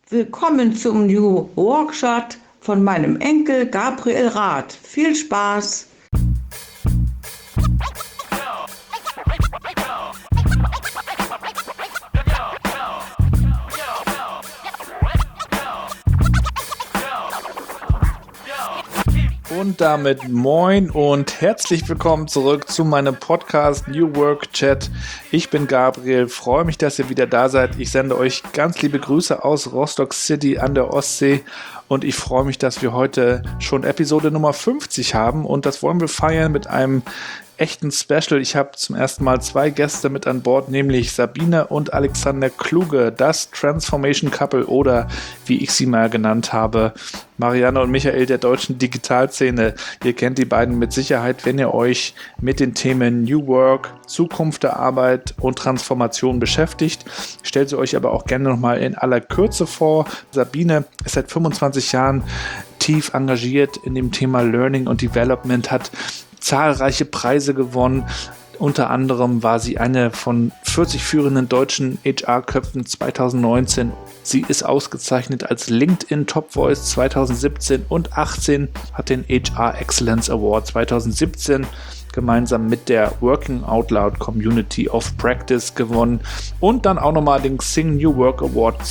Willkommen zum New Workshop von meinem Enkel Gabriel Rath. Viel Spaß! Und damit moin und herzlich willkommen zurück zu meinem Podcast New Work Chat. Ich bin Gabriel, freue mich, dass ihr wieder da seid. Ich sende euch ganz liebe Grüße aus Rostock City an der Ostsee und ich freue mich, dass wir heute schon Episode Nummer 50 haben und das wollen wir feiern mit einem echten Special. Ich habe zum ersten Mal 2 Gäste mit an Bord, nämlich Sabine und Alexander Kluge, das Transformation Couple oder wie ich sie mal genannt habe, Marianne und Michael der deutschen Digitalszene. Ihr kennt die beiden mit Sicherheit, wenn ihr euch mit den Themen New Work, Zukunft der Arbeit und Transformation beschäftigt. Stellt sie euch aber auch gerne nochmal in aller Kürze vor. Sabine ist seit 25 Jahren tief engagiert in dem Thema Learning und Development, hat zahlreiche Preise gewonnen. Unter anderem war sie eine von 40 führenden deutschen HR-Köpfen 2019. Sie ist ausgezeichnet als LinkedIn Top Voice 2017 und 18, hat den HR Excellence Award 2017 gemeinsam mit der Working Out Loud Community of Practice gewonnen und dann auch nochmal den Xing New Work Award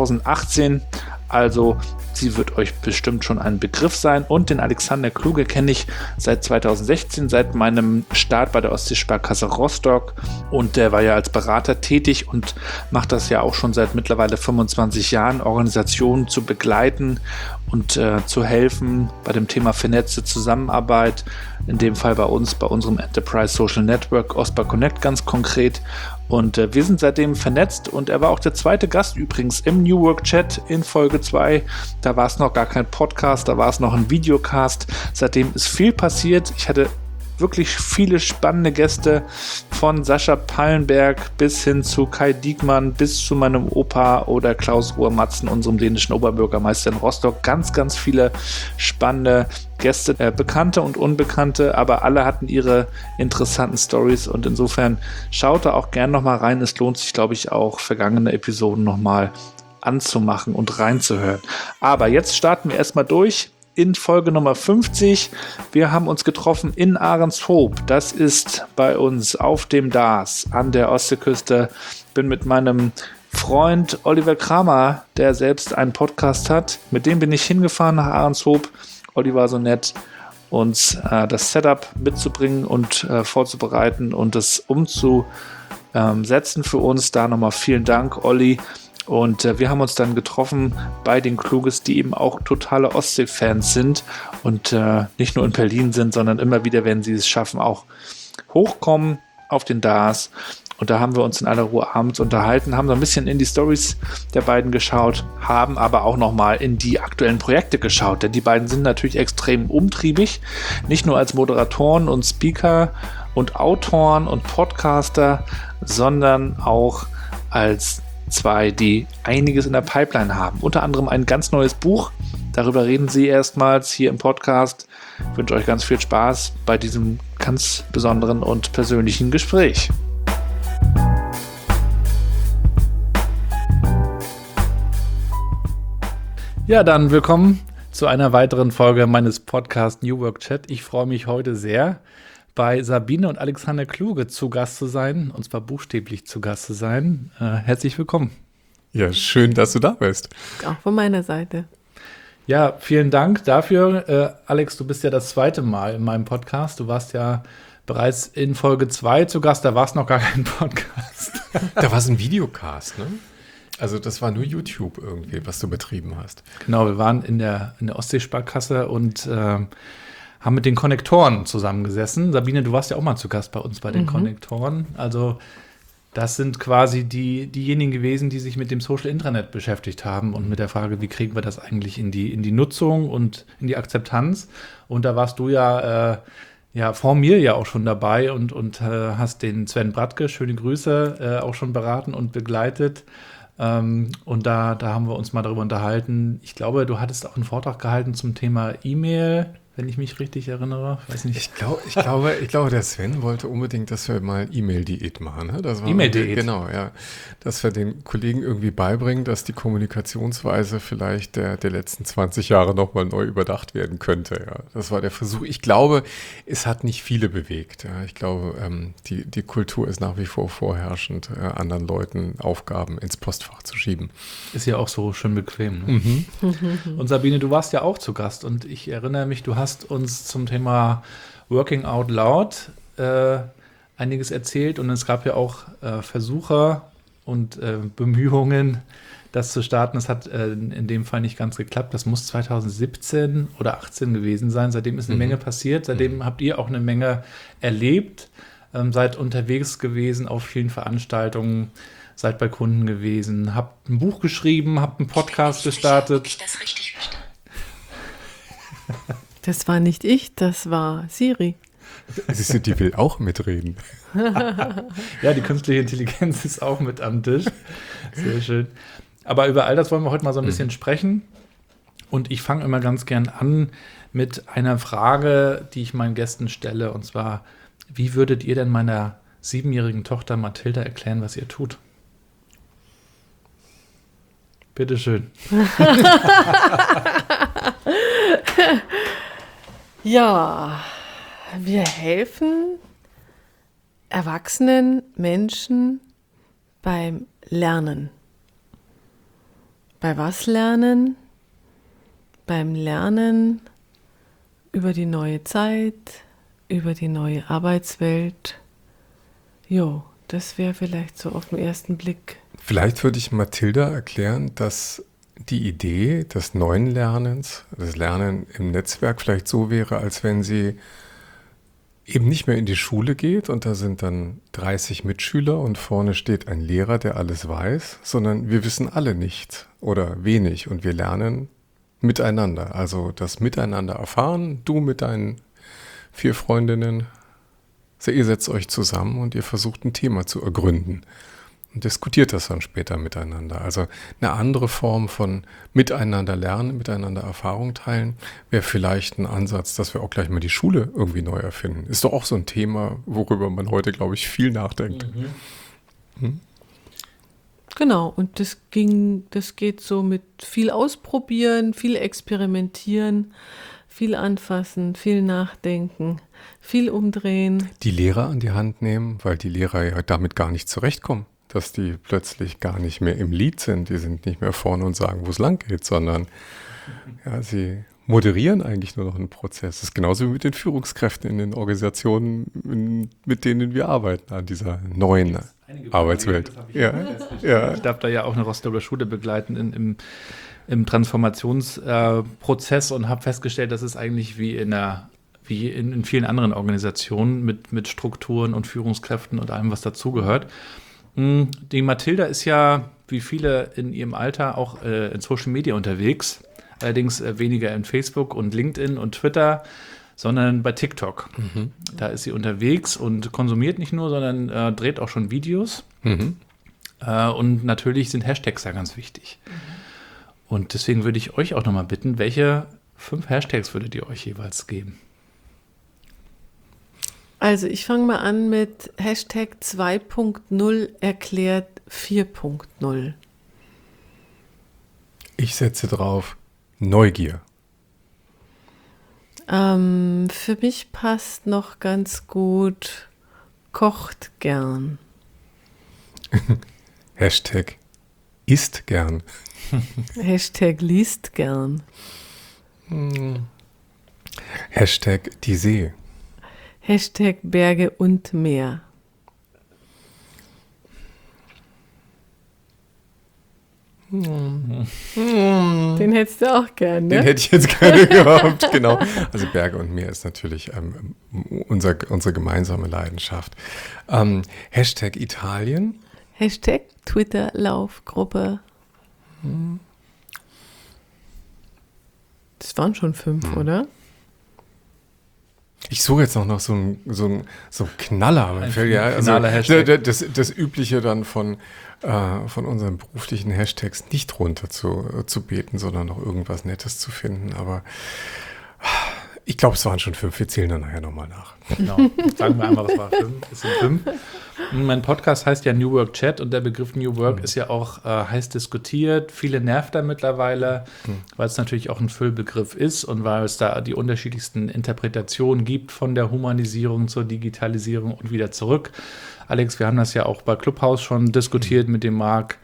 2018. Also sie wird euch bestimmt schon ein Begriff sein. Und den Alexander Kluge kenne ich seit 2016, seit meinem Start bei der Ostseesparkasse Rostock. Und der war ja als Berater tätig und macht das ja auch schon seit mittlerweile 25 Jahren, Organisationen zu begleiten und zu helfen bei dem Thema vernetzte Zusammenarbeit. In dem Fall bei uns, bei unserem Enterprise Social Network OSPA Connect ganz konkret. Und wir sind seitdem vernetzt und er war auch der zweite Gast übrigens im New Work Chat in Folge 2. Da war es noch gar kein Podcast, da war es noch ein Videocast. Seitdem ist viel passiert. Ich hatte wirklich viele spannende Gäste von Sascha Pallenberg bis hin zu Kai Diekmann, bis zu meinem Opa oder Klaus Ruhr-Matzen, unserem dänischen Oberbürgermeister in Rostock. Ganz, ganz viele spannende Gäste, Bekannte und Unbekannte, aber alle hatten ihre interessanten Stories und insofern schaut da auch gern nochmal rein. Es lohnt sich, glaube ich, auch vergangene Episoden nochmal anzumachen und reinzuhören. Aber jetzt starten wir erstmal durch in Folge Nummer 50. Wir haben uns getroffen in Ahrenshoop. Das ist bei uns auf dem Darß an der Ostseeküste. Bin mit meinem Freund Oliver Kramer, der selbst einen Podcast hat. Mit dem bin ich hingefahren nach Ahrenshoop. Olli war so nett, uns das Setup mitzubringen und vorzubereiten und es umzusetzen für uns. Da nochmal vielen Dank, Olli. Und wir haben uns dann getroffen bei den Kluges, die eben auch totale Ostsee-Fans sind und nicht nur in Berlin sind, sondern immer wieder, wenn sie es schaffen, auch hochkommen auf den Darß. Und da haben wir uns in aller Ruhe abends unterhalten, haben so ein bisschen in die Stories der beiden geschaut, haben aber auch nochmal in die aktuellen Projekte geschaut, denn die beiden sind natürlich extrem umtriebig, nicht nur als Moderatoren und Speaker und Autoren und Podcaster, sondern auch als 2, die einiges in der Pipeline haben. Unter anderem ein ganz neues Buch. Darüber reden sie erstmals hier im Podcast. Ich wünsche euch ganz viel Spaß bei diesem ganz besonderen und persönlichen Gespräch. Ja, dann willkommen zu einer weiteren Folge meines Podcasts New Work Chat. Ich freue mich heute sehr, bei Sabine und Alexander Kluge zu Gast zu sein, und zwar buchstäblich zu Gast zu sein. Herzlich willkommen. Ja, schön, dass du da bist. Auch von meiner Seite. Ja, vielen Dank dafür. Alex, du bist ja das zweite Mal in meinem Podcast. Du warst ja bereits in Folge 2 zu Gast, da war es noch gar kein Podcast. Da war es ein Videocast, ne? Also das war nur YouTube irgendwie, was du betrieben hast. Genau, wir waren in der Ostseesparkasse und haben mit den Konnektoren zusammengesessen. Sabine, du warst ja auch mal zu Gast bei uns bei den Konnektoren. Also das sind quasi diejenigen gewesen, die sich mit dem Social Intranet beschäftigt haben und mit der Frage, wie kriegen wir das eigentlich in die Nutzung und in die Akzeptanz. Und da warst du ja vor mir ja auch schon dabei und hast den Sven Bratke, schöne Grüße, auch schon beraten und begleitet. Und da haben wir uns mal darüber unterhalten. Ich glaube, du hattest auch einen Vortrag gehalten zum Thema E-Mail, wenn ich mich richtig erinnere. Weiß nicht. Ich glaube, der Sven wollte unbedingt, dass wir mal E-Mail-Diät machen. Ne? E-Mail-Diät? Genau, ja. Dass wir den Kollegen irgendwie beibringen, dass die Kommunikationsweise vielleicht der letzten 20 Jahre nochmal neu überdacht werden könnte. Ja. Das war der Versuch. Ich glaube, es hat nicht viele bewegt. Ja. Ich glaube, die Kultur ist nach wie vor vorherrschend, anderen Leuten Aufgaben ins Postfach zu schieben. Ist ja auch so schön bequem. Ne? Und Sabine, du warst ja auch zu Gast und ich erinnere mich, du hast uns zum Thema Working Out Loud einiges erzählt und es gab ja auch Versuche und Bemühungen, das zu starten. Das hat in dem Fall nicht ganz geklappt. Das muss 2017 oder 2018 gewesen sein. Seitdem ist eine Menge passiert. Seitdem habt ihr auch eine Menge erlebt. Seid unterwegs gewesen auf vielen Veranstaltungen, seid bei Kunden gewesen, habt ein Buch geschrieben, habt einen Podcast gestartet. Ich das richtig verstanden? Das war nicht ich, das war Siri. Die will auch mitreden. Ja, die künstliche Intelligenz ist auch mit am Tisch. Sehr schön. Aber über all das wollen wir heute mal so ein bisschen sprechen. Und ich fange immer ganz gern an mit einer Frage, die ich meinen Gästen stelle. Und zwar, wie würdet ihr denn meiner 7-jährigen Tochter Mathilda erklären, was ihr tut? Bitteschön. Ja, wir helfen erwachsenen Menschen beim Lernen. Bei was lernen? Beim Lernen über die neue Zeit, über die neue Arbeitswelt. Jo, das wäre vielleicht so auf den ersten Blick. Vielleicht würde ich Mathilda erklären, dass die Idee des neuen Lernens, das Lernen im Netzwerk vielleicht so wäre, als wenn sie eben nicht mehr in die Schule geht und da sind dann 30 Mitschüler und vorne steht ein Lehrer, der alles weiß, sondern wir wissen alle nichts oder wenig und wir lernen miteinander. Also das Miteinander erfahren, du mit deinen 4 Freundinnen, also ihr setzt euch zusammen und ihr versucht ein Thema zu ergründen. Und diskutiert das dann später miteinander. Also eine andere Form von miteinander lernen, miteinander Erfahrung teilen, wäre vielleicht ein Ansatz, dass wir auch gleich mal die Schule irgendwie neu erfinden. Ist doch auch so ein Thema, worüber man heute, glaube ich, viel nachdenkt. Genau, und das geht so mit viel Ausprobieren, viel Experimentieren, viel anfassen, viel nachdenken, viel umdrehen. Die Lehrer an die Hand nehmen, weil die Lehrer ja damit gar nicht zurechtkommen. Dass die plötzlich gar nicht mehr im Lied sind. Die sind nicht mehr vorne und sagen, wo es lang geht, sondern ja, sie moderieren eigentlich nur noch einen Prozess. Das ist genauso wie mit den Führungskräften in den Organisationen, mit denen wir arbeiten an dieser neuen Arbeitswelt. Ich darf da ja auch eine Rostocker Schule begleiten im Transformationsprozess und habe festgestellt, dass es eigentlich wie in vielen anderen Organisationen mit Strukturen und Führungskräften und allem, was dazugehört. Die Mathilda ist ja, wie viele in ihrem Alter, auch in Social Media unterwegs. Allerdings weniger in Facebook und LinkedIn und Twitter, sondern bei TikTok. Da ist sie unterwegs und konsumiert nicht nur, sondern dreht auch schon Videos. Und natürlich sind Hashtags da ganz wichtig. Und deswegen würde ich euch auch nochmal bitten, welche 5 Hashtags würdet ihr euch jeweils geben? Also ich fange mal an mit Hashtag 2.0 erklärt 4.0. Ich setze drauf Neugier. Für mich passt noch ganz gut kocht gern. Hashtag isst gern. Hashtag liest gern. Hashtag die See. Hashtag Berge und Meer. Den hättest du auch gern, ne? Den hätte ich jetzt gerne gehabt, genau. Also Berge und Meer ist natürlich unsere gemeinsame Leidenschaft. Hashtag Italien. Hashtag Twitter-Laufgruppe. Das waren schon 5, oder? Ich suche jetzt noch so einen Knaller. Hashtag. Das Übliche dann von unseren beruflichen Hashtags nicht runter zu beten, sondern noch irgendwas Nettes zu finden. Aber Ich glaube, es waren schon 5. Wir zählen dann nachher nochmal nach. Genau. Sagen wir einmal, es war 5. Es sind 5. Mein Podcast heißt ja New Work Chat und der Begriff New Work ist ja auch heiß diskutiert. Viele nervt da mittlerweile, weil es natürlich auch ein Füllbegriff ist und weil es da die unterschiedlichsten Interpretationen gibt von der Humanisierung zur Digitalisierung und wieder zurück. Alex, wir haben das ja auch bei Clubhouse schon diskutiert mit dem Marc.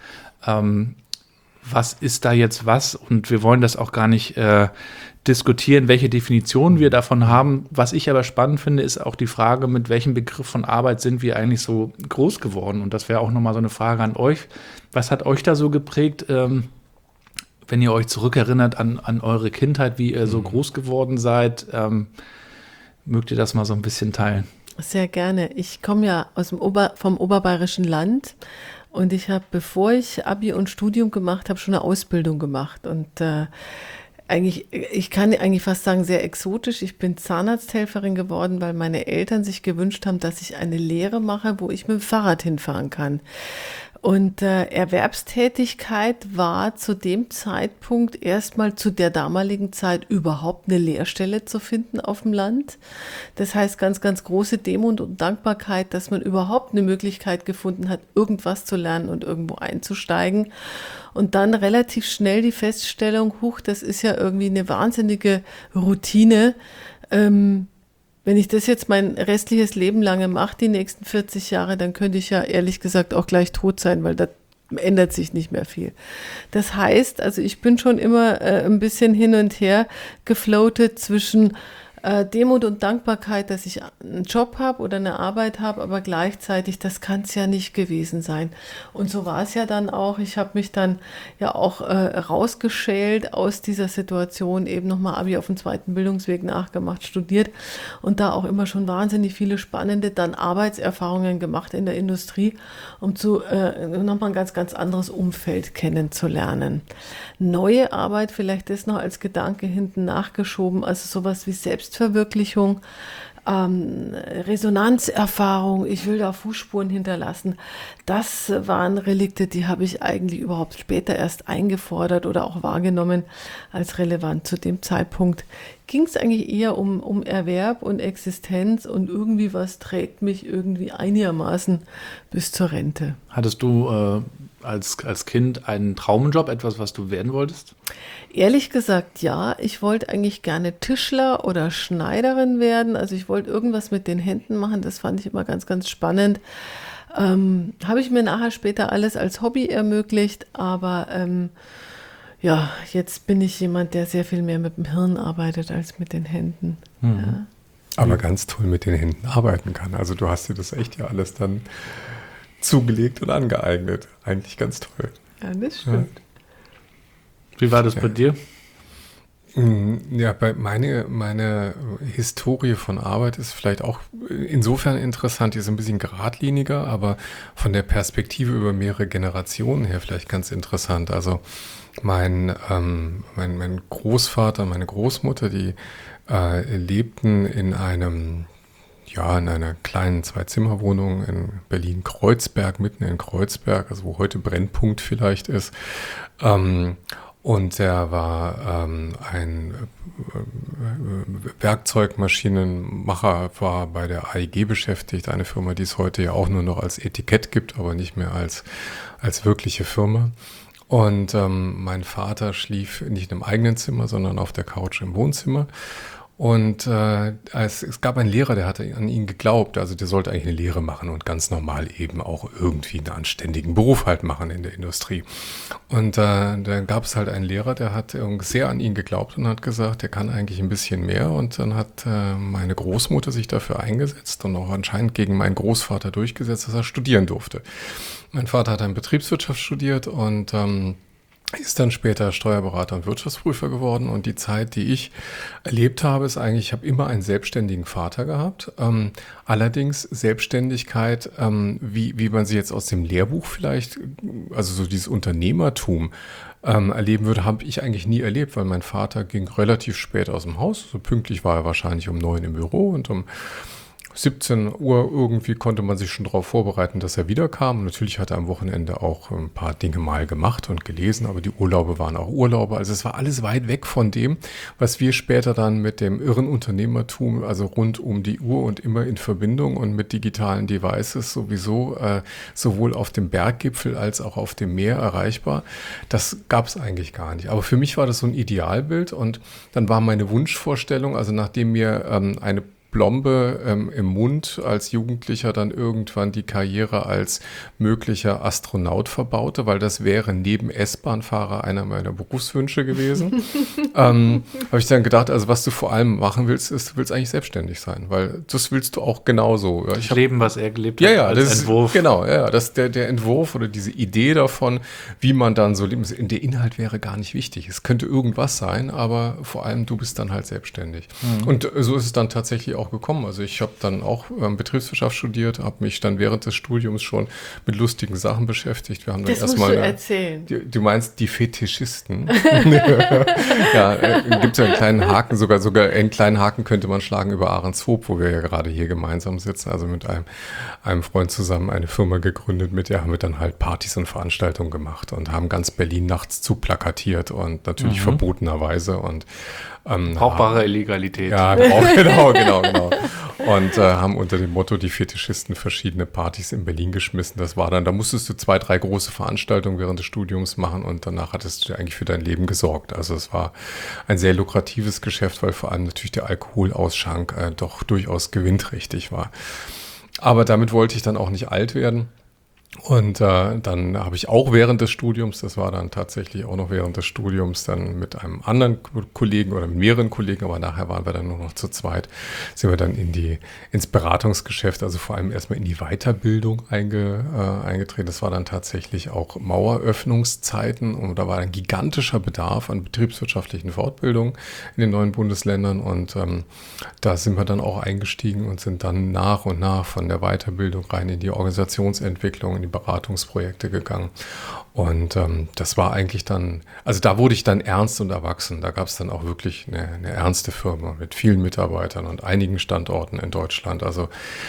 Was ist da jetzt was? Und wir wollen das auch gar nicht diskutieren, welche Definition wir davon haben. Was ich aber spannend finde, ist auch die Frage, mit welchem Begriff von Arbeit sind wir eigentlich so groß geworden? Und das wäre auch nochmal so eine Frage an euch. Was hat euch da so geprägt, wenn ihr euch zurückerinnert an eure Kindheit, wie ihr so groß geworden seid? Mögt ihr das mal so ein bisschen teilen? Sehr gerne. Ich komme ja vom oberbayerischen Land und ich habe, bevor ich Abi und Studium gemacht habe, schon eine Ausbildung gemacht und ich kann eigentlich fast sagen, sehr exotisch. Ich bin Zahnarzthelferin geworden, weil meine Eltern sich gewünscht haben, dass ich eine Lehre mache, wo ich mit dem Fahrrad hinfahren kann. Und Erwerbstätigkeit war zu dem Zeitpunkt erstmal zu der damaligen Zeit überhaupt eine Lehrstelle zu finden auf dem Land. Das heißt, ganz, ganz große Demut und Dankbarkeit, dass man überhaupt eine Möglichkeit gefunden hat, irgendwas zu lernen und irgendwo einzusteigen. Und dann relativ schnell die Feststellung, das ist ja irgendwie eine wahnsinnige Routine. Wenn ich das jetzt mein restliches Leben lange mache, die nächsten 40 Jahre, dann könnte ich ja ehrlich gesagt auch gleich tot sein, weil da ändert sich nicht mehr viel. Das heißt, also ich bin schon immer ein bisschen hin und her gefloatet zwischen Demut und Dankbarkeit, dass ich einen Job habe oder eine Arbeit habe, aber gleichzeitig, das kann es ja nicht gewesen sein. Und so war es ja dann auch. Ich habe mich dann ja auch rausgeschält aus dieser Situation, eben nochmal Abi auf dem 2. Bildungsweg nachgemacht, studiert und da auch immer schon wahnsinnig viele spannende dann Arbeitserfahrungen gemacht in der Industrie, um nochmal ein ganz, ganz anderes Umfeld kennenzulernen. Neue Arbeit, vielleicht das noch als Gedanke hinten nachgeschoben, also sowas wie Selbstverwirklichung, Resonanzerfahrung, ich will da Fußspuren hinterlassen. Das waren Relikte, die habe ich eigentlich überhaupt später erst eingefordert oder auch wahrgenommen als relevant. Zu dem Zeitpunkt ging es eigentlich eher um Erwerb und Existenz und irgendwie was trägt mich irgendwie einigermaßen bis zur Rente. Hattest du als Kind einen Traumjob, etwas, was du werden wolltest? Ehrlich gesagt, ja. Ich wollte eigentlich gerne Tischler oder Schneiderin werden. Also ich wollte irgendwas mit den Händen machen. Das fand ich immer ganz, ganz spannend. Habe ich mir nachher später alles als Hobby ermöglicht. Aber ja, jetzt bin ich jemand, der sehr viel mehr mit dem Hirn arbeitet als mit den Händen. Mhm. Ja. Aber ganz toll mit den Händen arbeiten kann. Also du hast dir das echt ja alles dann zugelegt und angeeignet. Eigentlich ganz toll. Ja, das stimmt. Ja. Wie war das bei dir? Ja, meine Historie von Arbeit ist vielleicht auch insofern interessant, die ist ein bisschen geradliniger, aber von der Perspektive über mehrere Generationen her vielleicht ganz interessant. Also mein Großvater und meine Großmutter, die lebten in einer kleinen 2-Zimmer-Wohnung in Berlin-Kreuzberg, mitten in Kreuzberg, also wo heute Brennpunkt vielleicht ist. Und er war ein Werkzeugmaschinenmacher, war bei der AEG beschäftigt, eine Firma, die es heute ja auch nur noch als Etikett gibt, aber nicht mehr als wirkliche Firma. Und mein Vater schlief nicht im eigenen Zimmer, sondern auf der Couch im Wohnzimmer. Und es gab einen Lehrer, der hatte an ihn geglaubt, also der sollte eigentlich eine Lehre machen und ganz normal eben auch irgendwie einen anständigen Beruf halt machen in der Industrie. Und dann gab es halt einen Lehrer, der hat sehr an ihn geglaubt und hat gesagt, der kann eigentlich ein bisschen mehr. Und dann hat meine Großmutter sich dafür eingesetzt und auch anscheinend gegen meinen Großvater durchgesetzt, dass er studieren durfte. Mein Vater hat dann Betriebswirtschaft studiert und ist dann später Steuerberater und Wirtschaftsprüfer geworden. Und die Zeit, die ich erlebt habe, ist eigentlich, ich habe immer einen selbstständigen Vater gehabt. Allerdings Selbstständigkeit, wie man sie jetzt aus dem Lehrbuch vielleicht, also so dieses Unternehmertum erleben würde, habe ich eigentlich nie erlebt, weil mein Vater ging relativ spät aus dem Haus. So pünktlich war er wahrscheinlich um 9 im Büro und um 17 Uhr irgendwie konnte man sich schon darauf vorbereiten, dass er wiederkam. Und natürlich hat er am Wochenende auch ein paar Dinge mal gemacht und gelesen, aber die Urlaube waren auch Urlaube. Also es war alles weit weg von dem, was wir später dann mit dem irren Unternehmertum, also rund um die Uhr und immer in Verbindung und mit digitalen Devices sowieso sowohl auf dem Berggipfel als auch auf dem Meer erreichbar. Das gab es eigentlich gar nicht. Aber für mich war das so ein Idealbild und dann war meine Wunschvorstellung, also nachdem mir eine Blombe im Mund als Jugendlicher dann irgendwann die Karriere als möglicher Astronaut verbaute, weil das wäre neben S-Bahn-Fahrer einer meiner Berufswünsche gewesen. Habe ich dann gedacht, also was du vor allem machen willst, ist, du willst eigentlich selbstständig sein, weil das willst du auch genauso. Ja, Leben, was er gelebt hat, ja, als das Entwurf. Genau, ja, das der Entwurf oder diese Idee davon, wie man dann so leben. Der Inhalt wäre gar nicht wichtig. Es könnte irgendwas sein, aber vor allem du bist dann halt selbstständig. Und so ist es dann tatsächlich auch gekommen. Also ich habe dann auch Betriebswirtschaft studiert, habe mich dann während des Studiums schon mit lustigen Sachen beschäftigt. Wir haben dann Das musst du erzählen. Du meinst die Fetischisten? Ja, gibt es ja einen kleinen Haken, sogar einen kleinen Haken könnte man schlagen über Ahrenshoop, wo wir ja gerade hier gemeinsam sitzen, also mit einem Freund zusammen eine Firma gegründet, mit der haben wir dann halt Partys und Veranstaltungen gemacht und haben ganz Berlin nachts zuplakatiert und natürlich verbotenerweise und Brauchbare Illegalität. ja, genau. Und haben unter dem Motto die Fetischisten verschiedene Partys in Berlin geschmissen. Das war dann, da musstest du 2, 3 große Veranstaltungen während des Studiums machen und danach hattest du eigentlich für dein Leben gesorgt. Also es war ein sehr lukratives Geschäft, weil vor allem natürlich der Alkoholausschank doch durchaus gewinnträchtig war. Aber damit wollte ich dann auch nicht alt werden. Und dann habe ich auch während des Studiums, das war dann tatsächlich auch noch während des Studiums, dann mit einem anderen Kollegen oder mit mehreren Kollegen, aber nachher waren wir dann nur noch zu zweit, sind wir dann ins Beratungsgeschäft, also vor allem erstmal in die Weiterbildung eingetreten. Das war dann tatsächlich auch Maueröffnungszeiten und da war ein gigantischer Bedarf an betriebswirtschaftlichen Fortbildungen in den neuen Bundesländern und da sind wir dann auch eingestiegen und sind dann nach und nach von der Weiterbildung rein in die Organisationsentwicklung, in die Beratungsprojekte gegangen und das war eigentlich dann, also da wurde ich dann ernst und erwachsen, da gab es dann auch wirklich eine ernste Firma mit vielen Mitarbeitern und einigen Standorten in Deutschland, also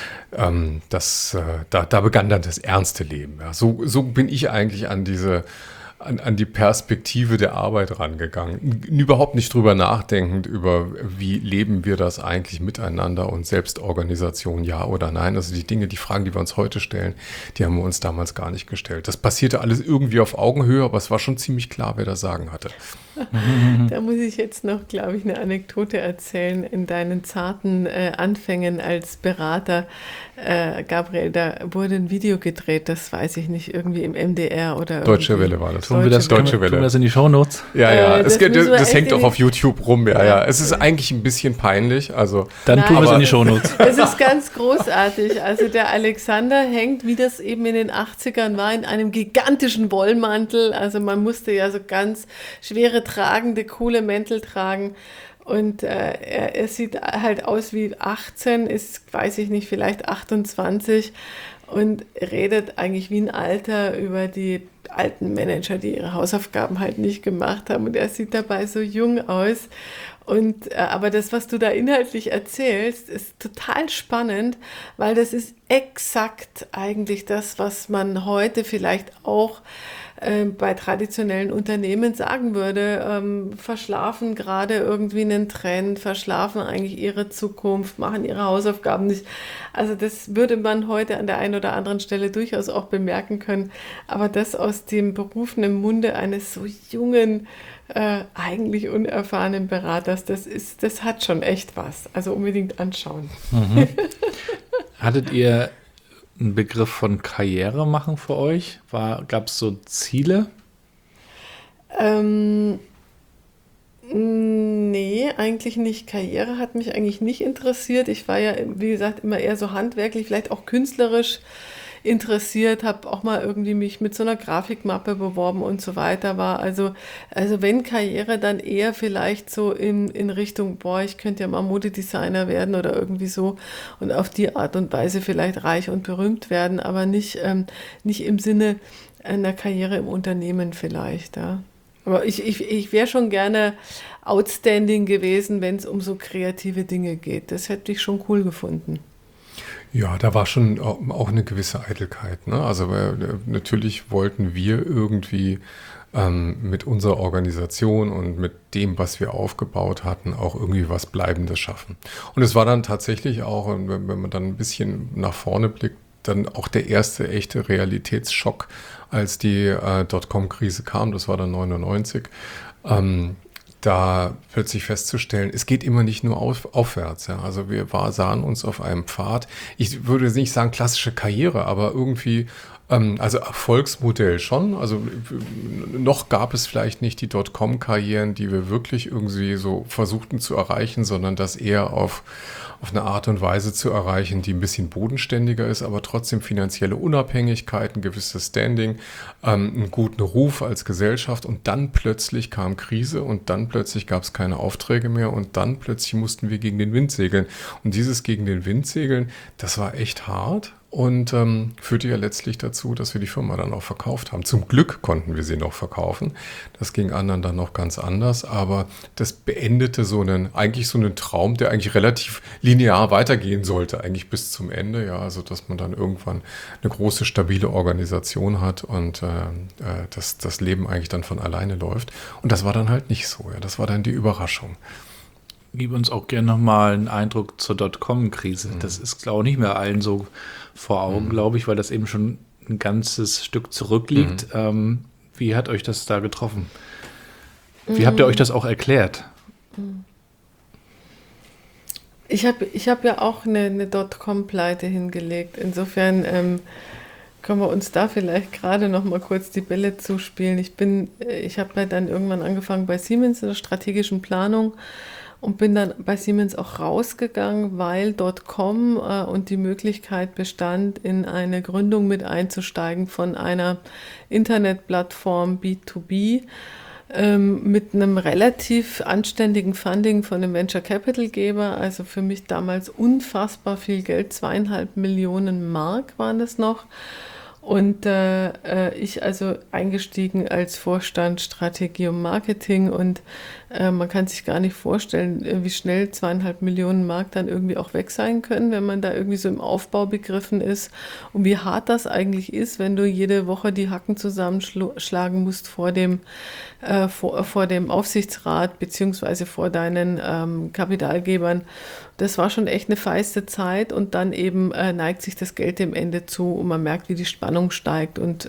da begann dann das ernste Leben. Ja. So bin ich eigentlich an die Perspektive der Arbeit rangegangen. Überhaupt nicht drüber nachdenkend über, wie leben wir das eigentlich miteinander und Selbstorganisation, ja oder nein. Also die Fragen, die wir uns heute stellen, die haben wir uns damals gar nicht gestellt. Das passierte alles irgendwie auf Augenhöhe, aber es war schon ziemlich klar, wer das Sagen hatte. Da muss ich jetzt noch, glaube ich, eine Anekdote erzählen. In deinen zarten Anfängen als Berater, Gabriel, da wurde ein Video gedreht, das weiß ich nicht, irgendwie im MDR oder Deutsche Welle war das. Tun wir das in die Shownotes? Ja, das das hängt auch auf YouTube rum. Ja. Es ist eigentlich ein bisschen peinlich. Also, dann tun wir es in die Shownotes. Es ist ganz großartig. Also der Alexander hängt, wie das eben in den 80ern war, in einem gigantischen Wollmantel. Also man musste ja so ganz schwere tragende, coole Mäntel tragen. Und er sieht halt aus wie 18, ist, weiß ich nicht, vielleicht 28 und redet eigentlich wie ein Alter über die alten Manager, die ihre Hausaufgaben halt nicht gemacht haben. Und er sieht dabei so jung aus. Und aber das, was du da inhaltlich erzählst, ist total spannend, weil das ist exakt eigentlich das, was man heute vielleicht auch bei traditionellen Unternehmen sagen würde, verschlafen gerade irgendwie einen Trend, verschlafen eigentlich ihre Zukunft, machen ihre Hausaufgaben nicht. Also das würde man heute an der einen oder anderen Stelle durchaus auch bemerken können. Aber das aus dem berufenen Munde eines so jungen, eigentlich unerfahrenen Beraters, das hat schon echt was. Also unbedingt anschauen. Mhm. Hattet ihr einen Begriff von Karriere machen für euch? Gab es so Ziele? Nee, eigentlich nicht. Karriere hat mich eigentlich nicht interessiert. Ich war ja, wie gesagt, immer eher so handwerklich, vielleicht auch künstlerisch interessiert, habe auch mal irgendwie mich mit so einer Grafikmappe beworben und so weiter, war also wenn Karriere, dann eher vielleicht so in Richtung, ich könnte ja mal Modedesigner werden oder irgendwie so und auf die Art und Weise vielleicht reich und berühmt werden, aber nicht im Sinne einer Karriere im Unternehmen vielleicht, ja. Aber ich wäre schon gerne outstanding gewesen, wenn es um so kreative Dinge geht. Das hätte ich schon cool gefunden. Ja, da war schon auch eine gewisse Eitelkeit, ne? Also natürlich wollten wir irgendwie mit unserer Organisation und mit dem, was wir aufgebaut hatten, auch irgendwie was Bleibendes schaffen. Und es war dann tatsächlich auch, wenn man dann ein bisschen nach vorne blickt, dann auch der erste echte Realitätsschock, als die Dotcom-Krise kam, das war dann 99, da plötzlich festzustellen, es geht immer nicht nur aufwärts. Ja. Also wir sahen uns auf einem Pfad, ich würde nicht sagen klassische Karriere, aber irgendwie, also Erfolgsmodell schon. Also noch gab es vielleicht nicht die Dotcom-Karrieren, die wir wirklich irgendwie so versuchten zu erreichen, sondern das eher auf eine Art und Weise zu erreichen, die ein bisschen bodenständiger ist, aber trotzdem finanzielle Unabhängigkeit, ein gewisses Standing, einen guten Ruf als Gesellschaft, und dann plötzlich kam Krise und dann plötzlich gab es keine Aufträge mehr und dann plötzlich mussten wir gegen den Wind segeln. Und dieses gegen den Wind segeln, das war echt hart. Und führte ja letztlich dazu, dass wir die Firma dann auch verkauft haben. Zum Glück konnten wir sie noch verkaufen. Das ging anderen dann noch ganz anders. Aber das beendete eigentlich so einen Traum, der eigentlich relativ linear weitergehen sollte, eigentlich bis zum Ende. Ja, also dass man dann irgendwann eine große, stabile Organisation hat und das Leben eigentlich dann von alleine läuft. Und das war dann halt nicht so. Ja, das war dann die Überraschung. Gib uns auch gerne nochmal einen Eindruck zur Dotcom-Krise. Das ist, glaube ich, nicht mehr allen so vor Augen, glaube ich, weil das eben schon ein ganzes Stück zurückliegt. Wie hat euch das da getroffen? Wie habt ihr euch das auch erklärt? Ich hab ja auch eine Dotcom-Pleite hingelegt. Insofern können wir uns da vielleicht gerade noch mal kurz die Bälle zuspielen. Ich habe ja dann irgendwann angefangen bei Siemens in der strategischen Planung und bin dann bei Siemens auch rausgegangen, weil Dotcom und die Möglichkeit bestand, in eine Gründung mit einzusteigen von einer Internetplattform B2B mit einem relativ anständigen Funding von einem Venture Capital Geber. Also für mich damals unfassbar viel Geld, 2,5 Millionen Mark waren das noch. Und ich also eingestiegen als Vorstand Strategie und Marketing, und man kann sich gar nicht vorstellen, wie schnell 2,5 Millionen Mark dann irgendwie auch weg sein können, wenn man da irgendwie so im Aufbau begriffen ist, und wie hart das eigentlich ist, wenn du jede Woche die Hacken zusammenschlagen musst vor dem Aufsichtsrat beziehungsweise vor deinen Kapitalgebern. Das war schon echt eine feiste Zeit, und dann eben neigt sich das Geld dem Ende zu und man merkt, wie die Spannung steigt, und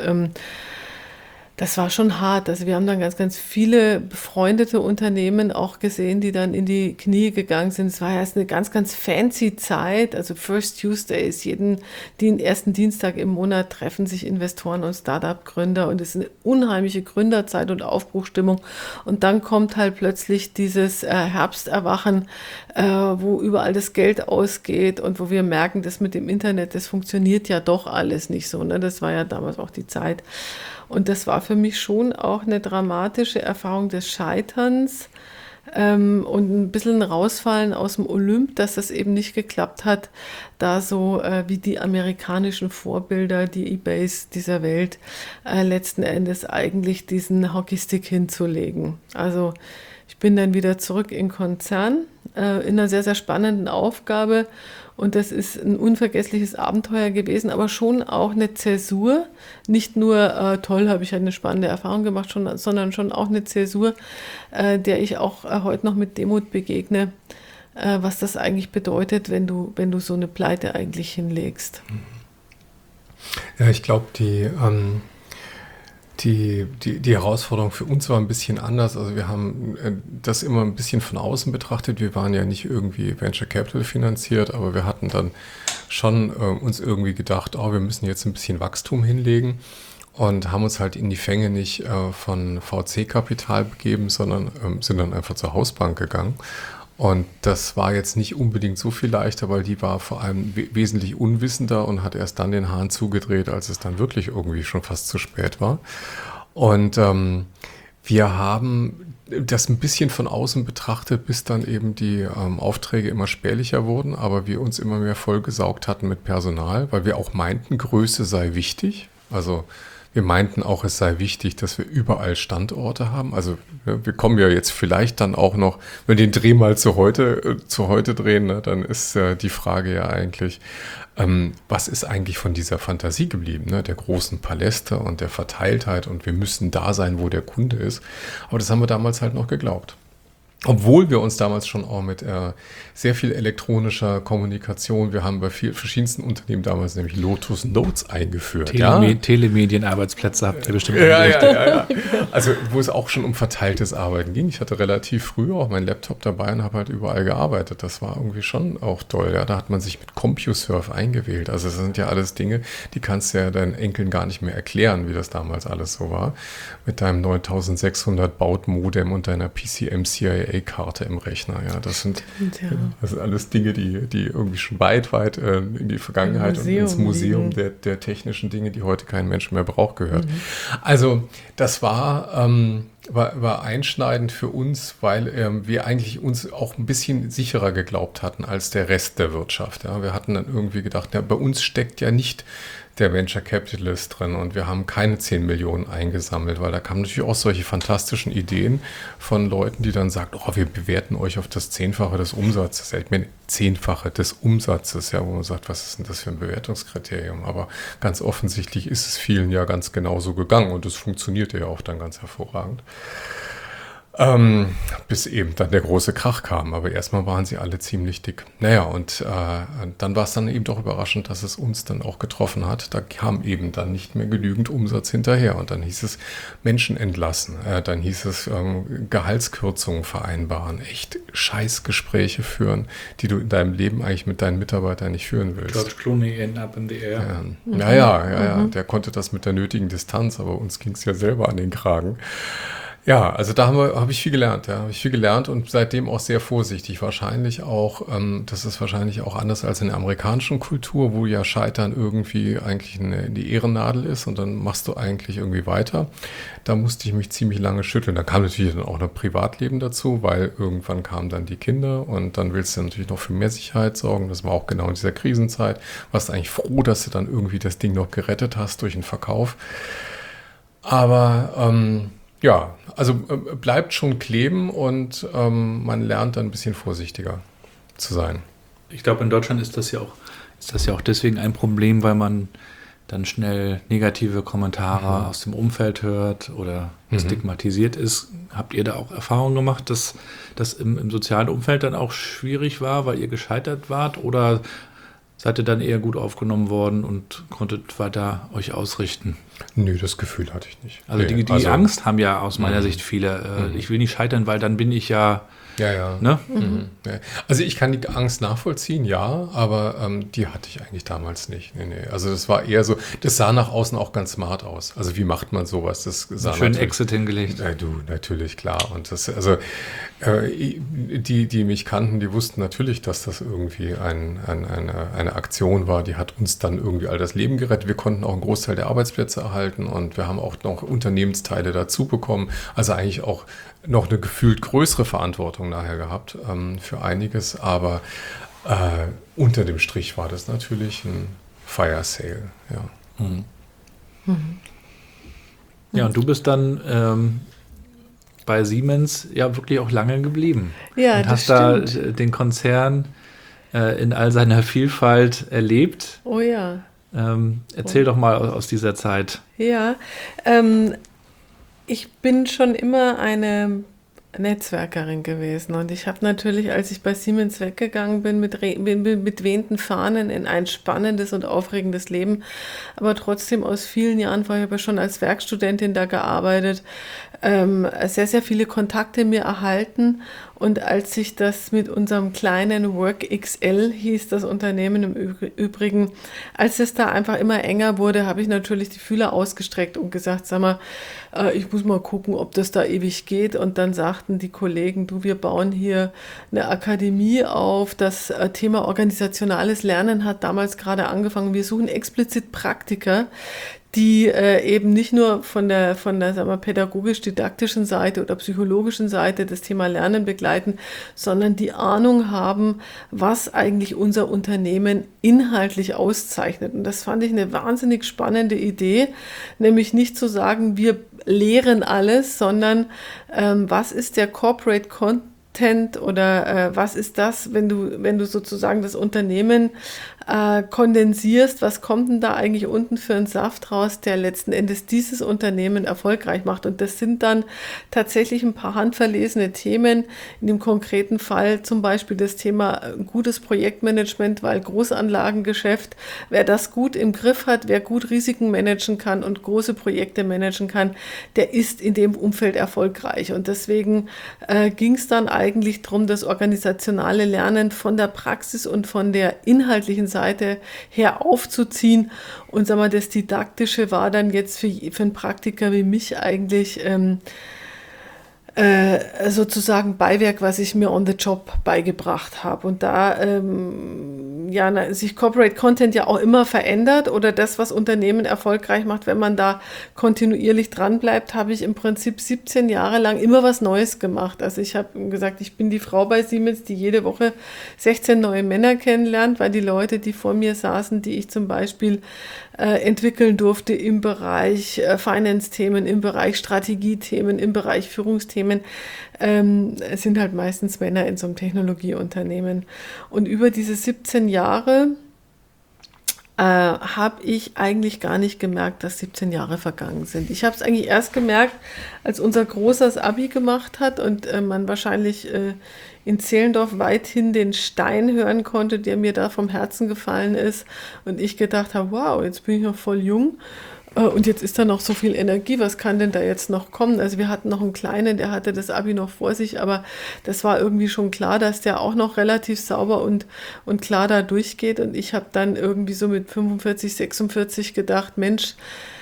das war schon hart. Also wir haben dann ganz, ganz viele befreundete Unternehmen auch gesehen, die dann in die Knie gegangen sind. Es war erst eine ganz, ganz fancy Zeit. Also First Tuesdays, den ersten Dienstag im Monat treffen sich Investoren und Startup-Gründer, und es ist eine unheimliche Gründerzeit und Aufbruchstimmung. Und dann kommt halt plötzlich dieses Herbsterwachen, wo überall das Geld ausgeht und wo wir merken, das mit dem Internet, das funktioniert ja doch alles nicht so. Ne? Das war ja damals auch die Zeit. Und das war für mich schon auch eine dramatische Erfahrung des Scheiterns und ein bisschen rausfallen aus dem Olymp, dass das eben nicht geklappt hat, da so wie die amerikanischen Vorbilder, die eBays dieser Welt, letzten Endes eigentlich diesen Hockeystick hinzulegen. Also ich bin dann wieder zurück in Konzern, in einer sehr, sehr spannenden Aufgabe. Und das ist ein unvergessliches Abenteuer gewesen, aber schon auch eine Zäsur. Nicht nur toll, habe ich eine spannende Erfahrung gemacht, sondern schon auch eine Zäsur, der ich auch heute noch mit Demut begegne, was das eigentlich bedeutet, wenn du so eine Pleite eigentlich hinlegst. Ja, ich glaube, die Herausforderung für uns war ein bisschen anders. Also wir haben das immer ein bisschen von außen betrachtet. Wir waren ja nicht irgendwie Venture Capital finanziert, aber wir hatten dann schon uns irgendwie gedacht, wir müssen jetzt ein bisschen Wachstum hinlegen, und haben uns halt in die Fänge nicht von VC-Kapital begeben, sondern sind dann einfach zur Hausbank gegangen. Und das war jetzt nicht unbedingt so viel leichter, weil die war vor allem wesentlich unwissender und hat erst dann den Hahn zugedreht, als es dann wirklich irgendwie schon fast zu spät war. Und wir haben das ein bisschen von außen betrachtet, bis dann eben die Aufträge immer spärlicher wurden, aber wir uns immer mehr vollgesaugt hatten mit Personal, weil wir auch meinten, Größe sei wichtig. Also Wir meinten auch, es sei wichtig, dass wir überall Standorte haben. Also wir kommen ja jetzt vielleicht dann auch noch, wenn wir den Dreh mal zu heute drehen, ne, dann ist die Frage ja eigentlich, was ist eigentlich von dieser Fantasie geblieben, ne? Der großen Paläste und der Verteiltheit und wir müssen da sein, wo der Kunde ist. Aber das haben wir damals halt noch geglaubt. Obwohl wir uns damals schon auch mit sehr viel elektronischer Kommunikation, wir haben bei verschiedensten Unternehmen damals nämlich Lotus Notes eingeführt. Telemedien-Arbeitsplätze habt ihr bestimmt Ja. Also wo es auch schon um verteiltes Arbeiten ging. Ich hatte relativ früh auch meinen Laptop dabei und habe halt überall gearbeitet. Das war irgendwie schon auch toll. Ja, da hat man sich mit CompuServe eingewählt. Also das sind ja alles Dinge, die kannst du ja deinen Enkeln gar nicht mehr erklären, wie das damals alles so war. Mit deinem 9600 Baut-Modem und deiner PCM-CIA-Karte im Rechner. Ja, das sind alles Dinge, die irgendwie schon weit in die Vergangenheit und ins Museum der technischen Dinge, die heute kein Mensch mehr braucht, gehört. Also das war einschneidend für uns, weil wir eigentlich uns auch ein bisschen sicherer geglaubt hatten als der Rest der Wirtschaft. Ja. Wir hatten dann irgendwie gedacht, ja, bei uns steckt ja nicht der Venture Capitalist drin und wir haben keine 10 Millionen eingesammelt, weil da kamen natürlich auch solche fantastischen Ideen von Leuten, die dann sagen, oh, wir bewerten euch auf das 10-fache des Umsatzes. Ich meine, 10-fache des Umsatzes, ja, wo man sagt, was ist denn das für ein Bewertungskriterium? Aber ganz offensichtlich ist es vielen ja ganz genauso gegangen und es funktionierte ja auch dann ganz hervorragend. Bis eben dann der große Krach kam. Aber erstmal waren sie alle ziemlich dick. Naja, und dann war es dann eben doch überraschend, dass es uns dann auch getroffen hat. Da kam eben dann nicht mehr genügend Umsatz hinterher. Und dann hieß es Menschen entlassen. Dann hieß es Gehaltskürzungen vereinbaren. Echt Scheißgespräche führen, die du in deinem Leben eigentlich mit deinen Mitarbeitern nicht führen willst. George Clooney in Up in the Air. Ja. Der konnte das mit der nötigen Distanz, aber uns ging es ja selber an den Kragen. Ja, also da habe ich viel gelernt, und seitdem auch sehr vorsichtig. Wahrscheinlich auch, das ist wahrscheinlich auch anders als in der amerikanischen Kultur, wo ja Scheitern irgendwie eigentlich die Ehrennadel ist und dann machst du eigentlich irgendwie weiter. Da musste ich mich ziemlich lange schütteln. Da kam natürlich dann auch noch Privatleben dazu, weil irgendwann kamen dann die Kinder und dann willst du natürlich noch für mehr Sicherheit sorgen. Das war auch genau in dieser Krisenzeit. Warst eigentlich froh, dass du dann irgendwie das Ding noch gerettet hast durch den Verkauf. Aber ja, also bleibt schon kleben und man lernt dann ein bisschen vorsichtiger zu sein. Ich glaube, in Deutschland ist das ja auch deswegen ein Problem, weil man dann schnell negative Kommentare aus dem Umfeld hört oder stigmatisiert ist. Habt ihr da auch Erfahrungen gemacht, dass das im sozialen Umfeld dann auch schwierig war, weil ihr gescheitert wart? Oder seid ihr dann eher gut aufgenommen worden und konntet weiter euch ausrichten? Nö, das Gefühl hatte ich nicht. Also die Angst haben ja aus meiner Sicht viele. Ich will nicht scheitern, weil dann bin ich ja... Ja. Ne? Ja. Also ich kann die Angst nachvollziehen, ja, aber die hatte ich eigentlich damals nicht. Nee. Also das war eher so, das sah nach außen auch ganz smart aus. Also wie macht man sowas? Das sah schön Exit hingelegt. Natürlich, klar. Und das, also die mich kannten, die wussten natürlich, dass das irgendwie eine Aktion war, die hat uns dann irgendwie all das Leben gerettet. Wir konnten auch einen Großteil der Arbeitsplätze erhalten und wir haben auch noch Unternehmensteile dazu bekommen. Also eigentlich auch noch eine gefühlt größere Verantwortung nachher gehabt für einiges, aber unter dem Strich war das natürlich ein Fire Sale, ja. Ja, und du bist dann bei Siemens ja wirklich auch lange geblieben. Ja, und das hast da stimmt. den Konzern in all seiner Vielfalt erlebt. Oh ja. Erzähl doch mal aus dieser Zeit. Ja, ich bin schon immer eine Netzwerkerin gewesen und ich habe natürlich, als ich bei Siemens weggegangen bin, mit wehenden Fahnen in ein spannendes und aufregendes Leben, aber trotzdem aus vielen Jahren, vorher habe ich schon als Werkstudentin da gearbeitet, sehr, sehr viele Kontakte mir erhalten. Und als sich das mit unserem kleinen WorkXL, hieß das Unternehmen im Übrigen, als es da einfach immer enger wurde, habe ich natürlich die Fühler ausgestreckt und gesagt, sag mal, ich muss mal gucken, ob das da ewig geht. Und dann sagte sagten die Kollegen, du, wir bauen hier eine Akademie auf. Das Thema organisationales Lernen hat damals gerade angefangen. Wir suchen explizit Praktiker, die eben nicht nur von der sagen wir, pädagogisch-didaktischen Seite oder psychologischen Seite das Thema Lernen begleiten, sondern die Ahnung haben, was eigentlich unser Unternehmen inhaltlich auszeichnet. Und das fand ich eine wahnsinnig spannende Idee, nämlich nicht zu sagen, wir lehren alles, sondern was ist der Corporate Content oder was ist das, wenn du sozusagen das Unternehmen kondensierst, was kommt denn da eigentlich unten für einen Saft raus, der letzten Endes dieses Unternehmen erfolgreich macht. Und das sind dann tatsächlich ein paar handverlesene Themen, in dem konkreten Fall zum Beispiel das Thema gutes Projektmanagement, weil Großanlagengeschäft, wer das gut im Griff hat, wer gut Risiken managen kann und große Projekte managen kann, der ist in dem Umfeld erfolgreich. Und deswegen ging es dann eigentlich darum, das organisationale Lernen von der Praxis und von der inhaltlichen Seite her aufzuziehen. Und sag mal, das Didaktische war dann jetzt für einen Praktiker wie mich eigentlich sozusagen Beiwerk, was ich mir on the job beigebracht habe. Und da sich Corporate Content ja auch immer verändert oder das, was Unternehmen erfolgreich macht, wenn man da kontinuierlich dran bleibt, habe ich im Prinzip 17 Jahre lang immer was Neues gemacht. Also ich habe gesagt, ich bin die Frau bei Siemens, die jede Woche 16 neue Männer kennenlernt, weil die Leute, die vor mir saßen, die ich zum Beispiel entwickeln durfte im Bereich Finance-Themen, im Bereich Strategiethemen, im Bereich Führungsthemen, es sind halt meistens Männer in so einem Technologieunternehmen. Und über diese 17 Jahre habe ich eigentlich gar nicht gemerkt, dass 17 Jahre vergangen sind. Ich habe es eigentlich erst gemerkt, als unser Großer das Abi gemacht hat und man wahrscheinlich in Zehlendorf weithin den Stein hören konnte, der mir da vom Herzen gefallen ist. Und ich gedacht habe, wow, jetzt bin ich noch voll jung. Und jetzt ist da noch so viel Energie, was kann denn da jetzt noch kommen? Also wir hatten noch einen Kleinen, der hatte das Abi noch vor sich, aber das war irgendwie schon klar, dass der auch noch relativ sauber und klar da durchgeht. Und ich habe dann irgendwie so mit 45, 46 gedacht, Mensch,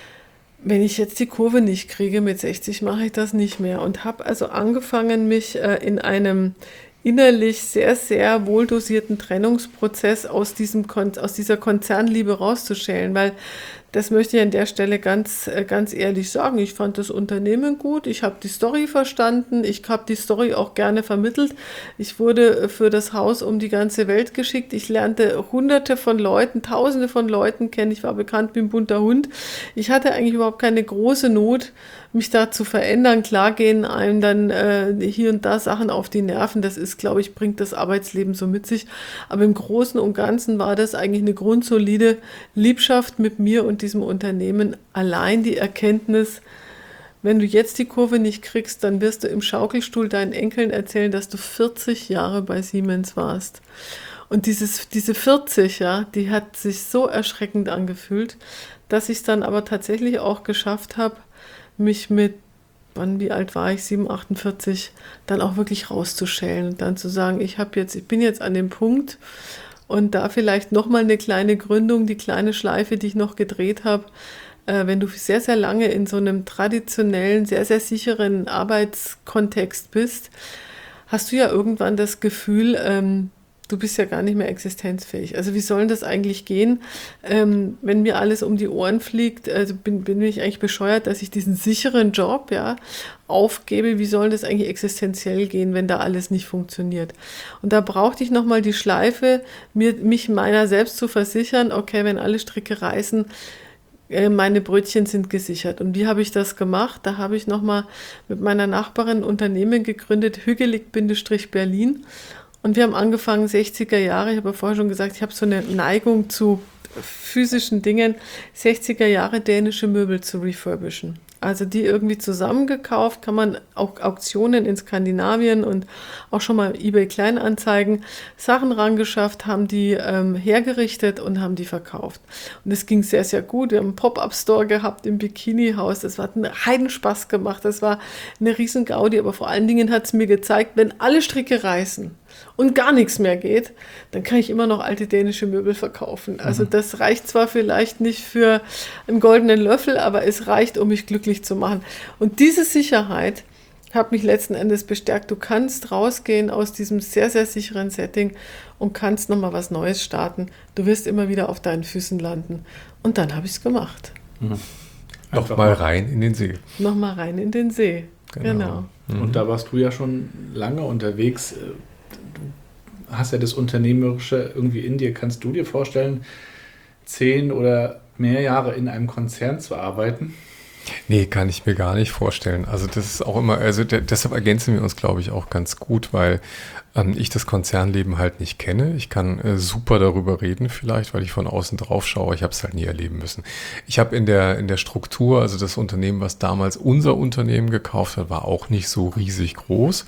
wenn ich jetzt die Kurve nicht kriege, mit 60 mache ich das nicht mehr. Und habe also angefangen, mich in einem innerlich sehr, sehr wohldosierten Trennungsprozess aus dieser Konzernliebe rauszuschälen, weil das möchte ich an der Stelle ganz ehrlich sagen. Ich fand das Unternehmen gut, ich habe die Story verstanden, ich habe die Story auch gerne vermittelt. Ich wurde für das Haus um die ganze Welt geschickt. Ich lernte hunderte von Leuten, tausende von Leuten kennen. Ich war bekannt wie ein bunter Hund. Ich hatte eigentlich überhaupt keine große Not, mich da zu verändern. Klar gehen einem dann hier und da Sachen auf die Nerven. Das ist, glaube ich, bringt das Arbeitsleben so mit sich. Aber im Großen und Ganzen war das eigentlich eine grundsolide Liebschaft mit mir und diesem Unternehmen. Allein die Erkenntnis, wenn du jetzt die Kurve nicht kriegst, dann wirst du im Schaukelstuhl deinen Enkeln erzählen, dass du 40 Jahre bei Siemens warst. Und diese 40, ja, die hat sich so erschreckend angefühlt, dass ich es dann aber tatsächlich auch geschafft habe, mich mit, wie alt war ich, 48, dann auch wirklich rauszuschälen und dann zu sagen, ich bin jetzt an dem Punkt und da vielleicht nochmal eine kleine Gründung, die kleine Schleife, die ich noch gedreht habe. Wenn du sehr, sehr lange in so einem traditionellen, sehr, sehr sicheren Arbeitskontext bist, hast du ja irgendwann das Gefühl, du bist ja gar nicht mehr existenzfähig. Also wie soll denn das eigentlich gehen, wenn mir alles um die Ohren fliegt? Also bin ich eigentlich bescheuert, dass ich diesen sicheren Job aufgebe? Wie soll das eigentlich existenziell gehen, wenn da alles nicht funktioniert? Und da brauchte ich nochmal die Schleife, mich meiner selbst zu versichern, okay, wenn alle Stricke reißen, meine Brötchen sind gesichert. Und wie habe ich das gemacht? Da habe ich nochmal mit meiner Nachbarin ein Unternehmen gegründet, Hügelig-Berlin. Und wir haben angefangen, 60er Jahre, ich habe ja vorher schon gesagt, ich habe so eine Neigung zu physischen Dingen, 60er Jahre dänische Möbel zu refurbischen. Also die irgendwie zusammengekauft, kann man auch Auktionen in Skandinavien und auch schon mal eBay Kleinanzeigen Sachen rangeschafft, haben die hergerichtet und haben die verkauft. Und es ging sehr, sehr gut. Wir haben einen Pop-Up-Store gehabt im Bikini-Haus. Das hat einen Heidenspaß gemacht. Das war eine riesen Gaudi, aber vor allen Dingen hat es mir gezeigt, wenn alle Stricke reißen und gar nichts mehr geht, dann kann ich immer noch alte dänische Möbel verkaufen. Also das reicht zwar vielleicht nicht für einen goldenen Löffel, aber es reicht, um mich glücklich zu machen. Und diese Sicherheit habe mich letzten Endes bestärkt, du kannst rausgehen aus diesem sehr, sehr sicheren Setting und kannst nochmal was Neues starten. Du wirst immer wieder auf deinen Füßen landen. Und dann habe ich es gemacht. Nochmal rein in den See. Nochmal rein in den See, genau. Und da warst du ja schon lange unterwegs. Du hast ja das Unternehmerische irgendwie in dir. Kannst du dir vorstellen, 10 oder mehr Jahre in einem Konzern zu arbeiten? Nee, kann ich mir gar nicht vorstellen. Also das ist auch immer, also deshalb ergänzen wir uns, glaube ich, auch ganz gut, weil ich das Konzernleben halt nicht kenne. Ich kann super darüber reden vielleicht, weil ich von außen drauf schaue. Ich habe es halt nie erleben müssen. Ich habe in der Struktur, also das Unternehmen, was damals unser Unternehmen gekauft hat, war auch nicht so riesig groß.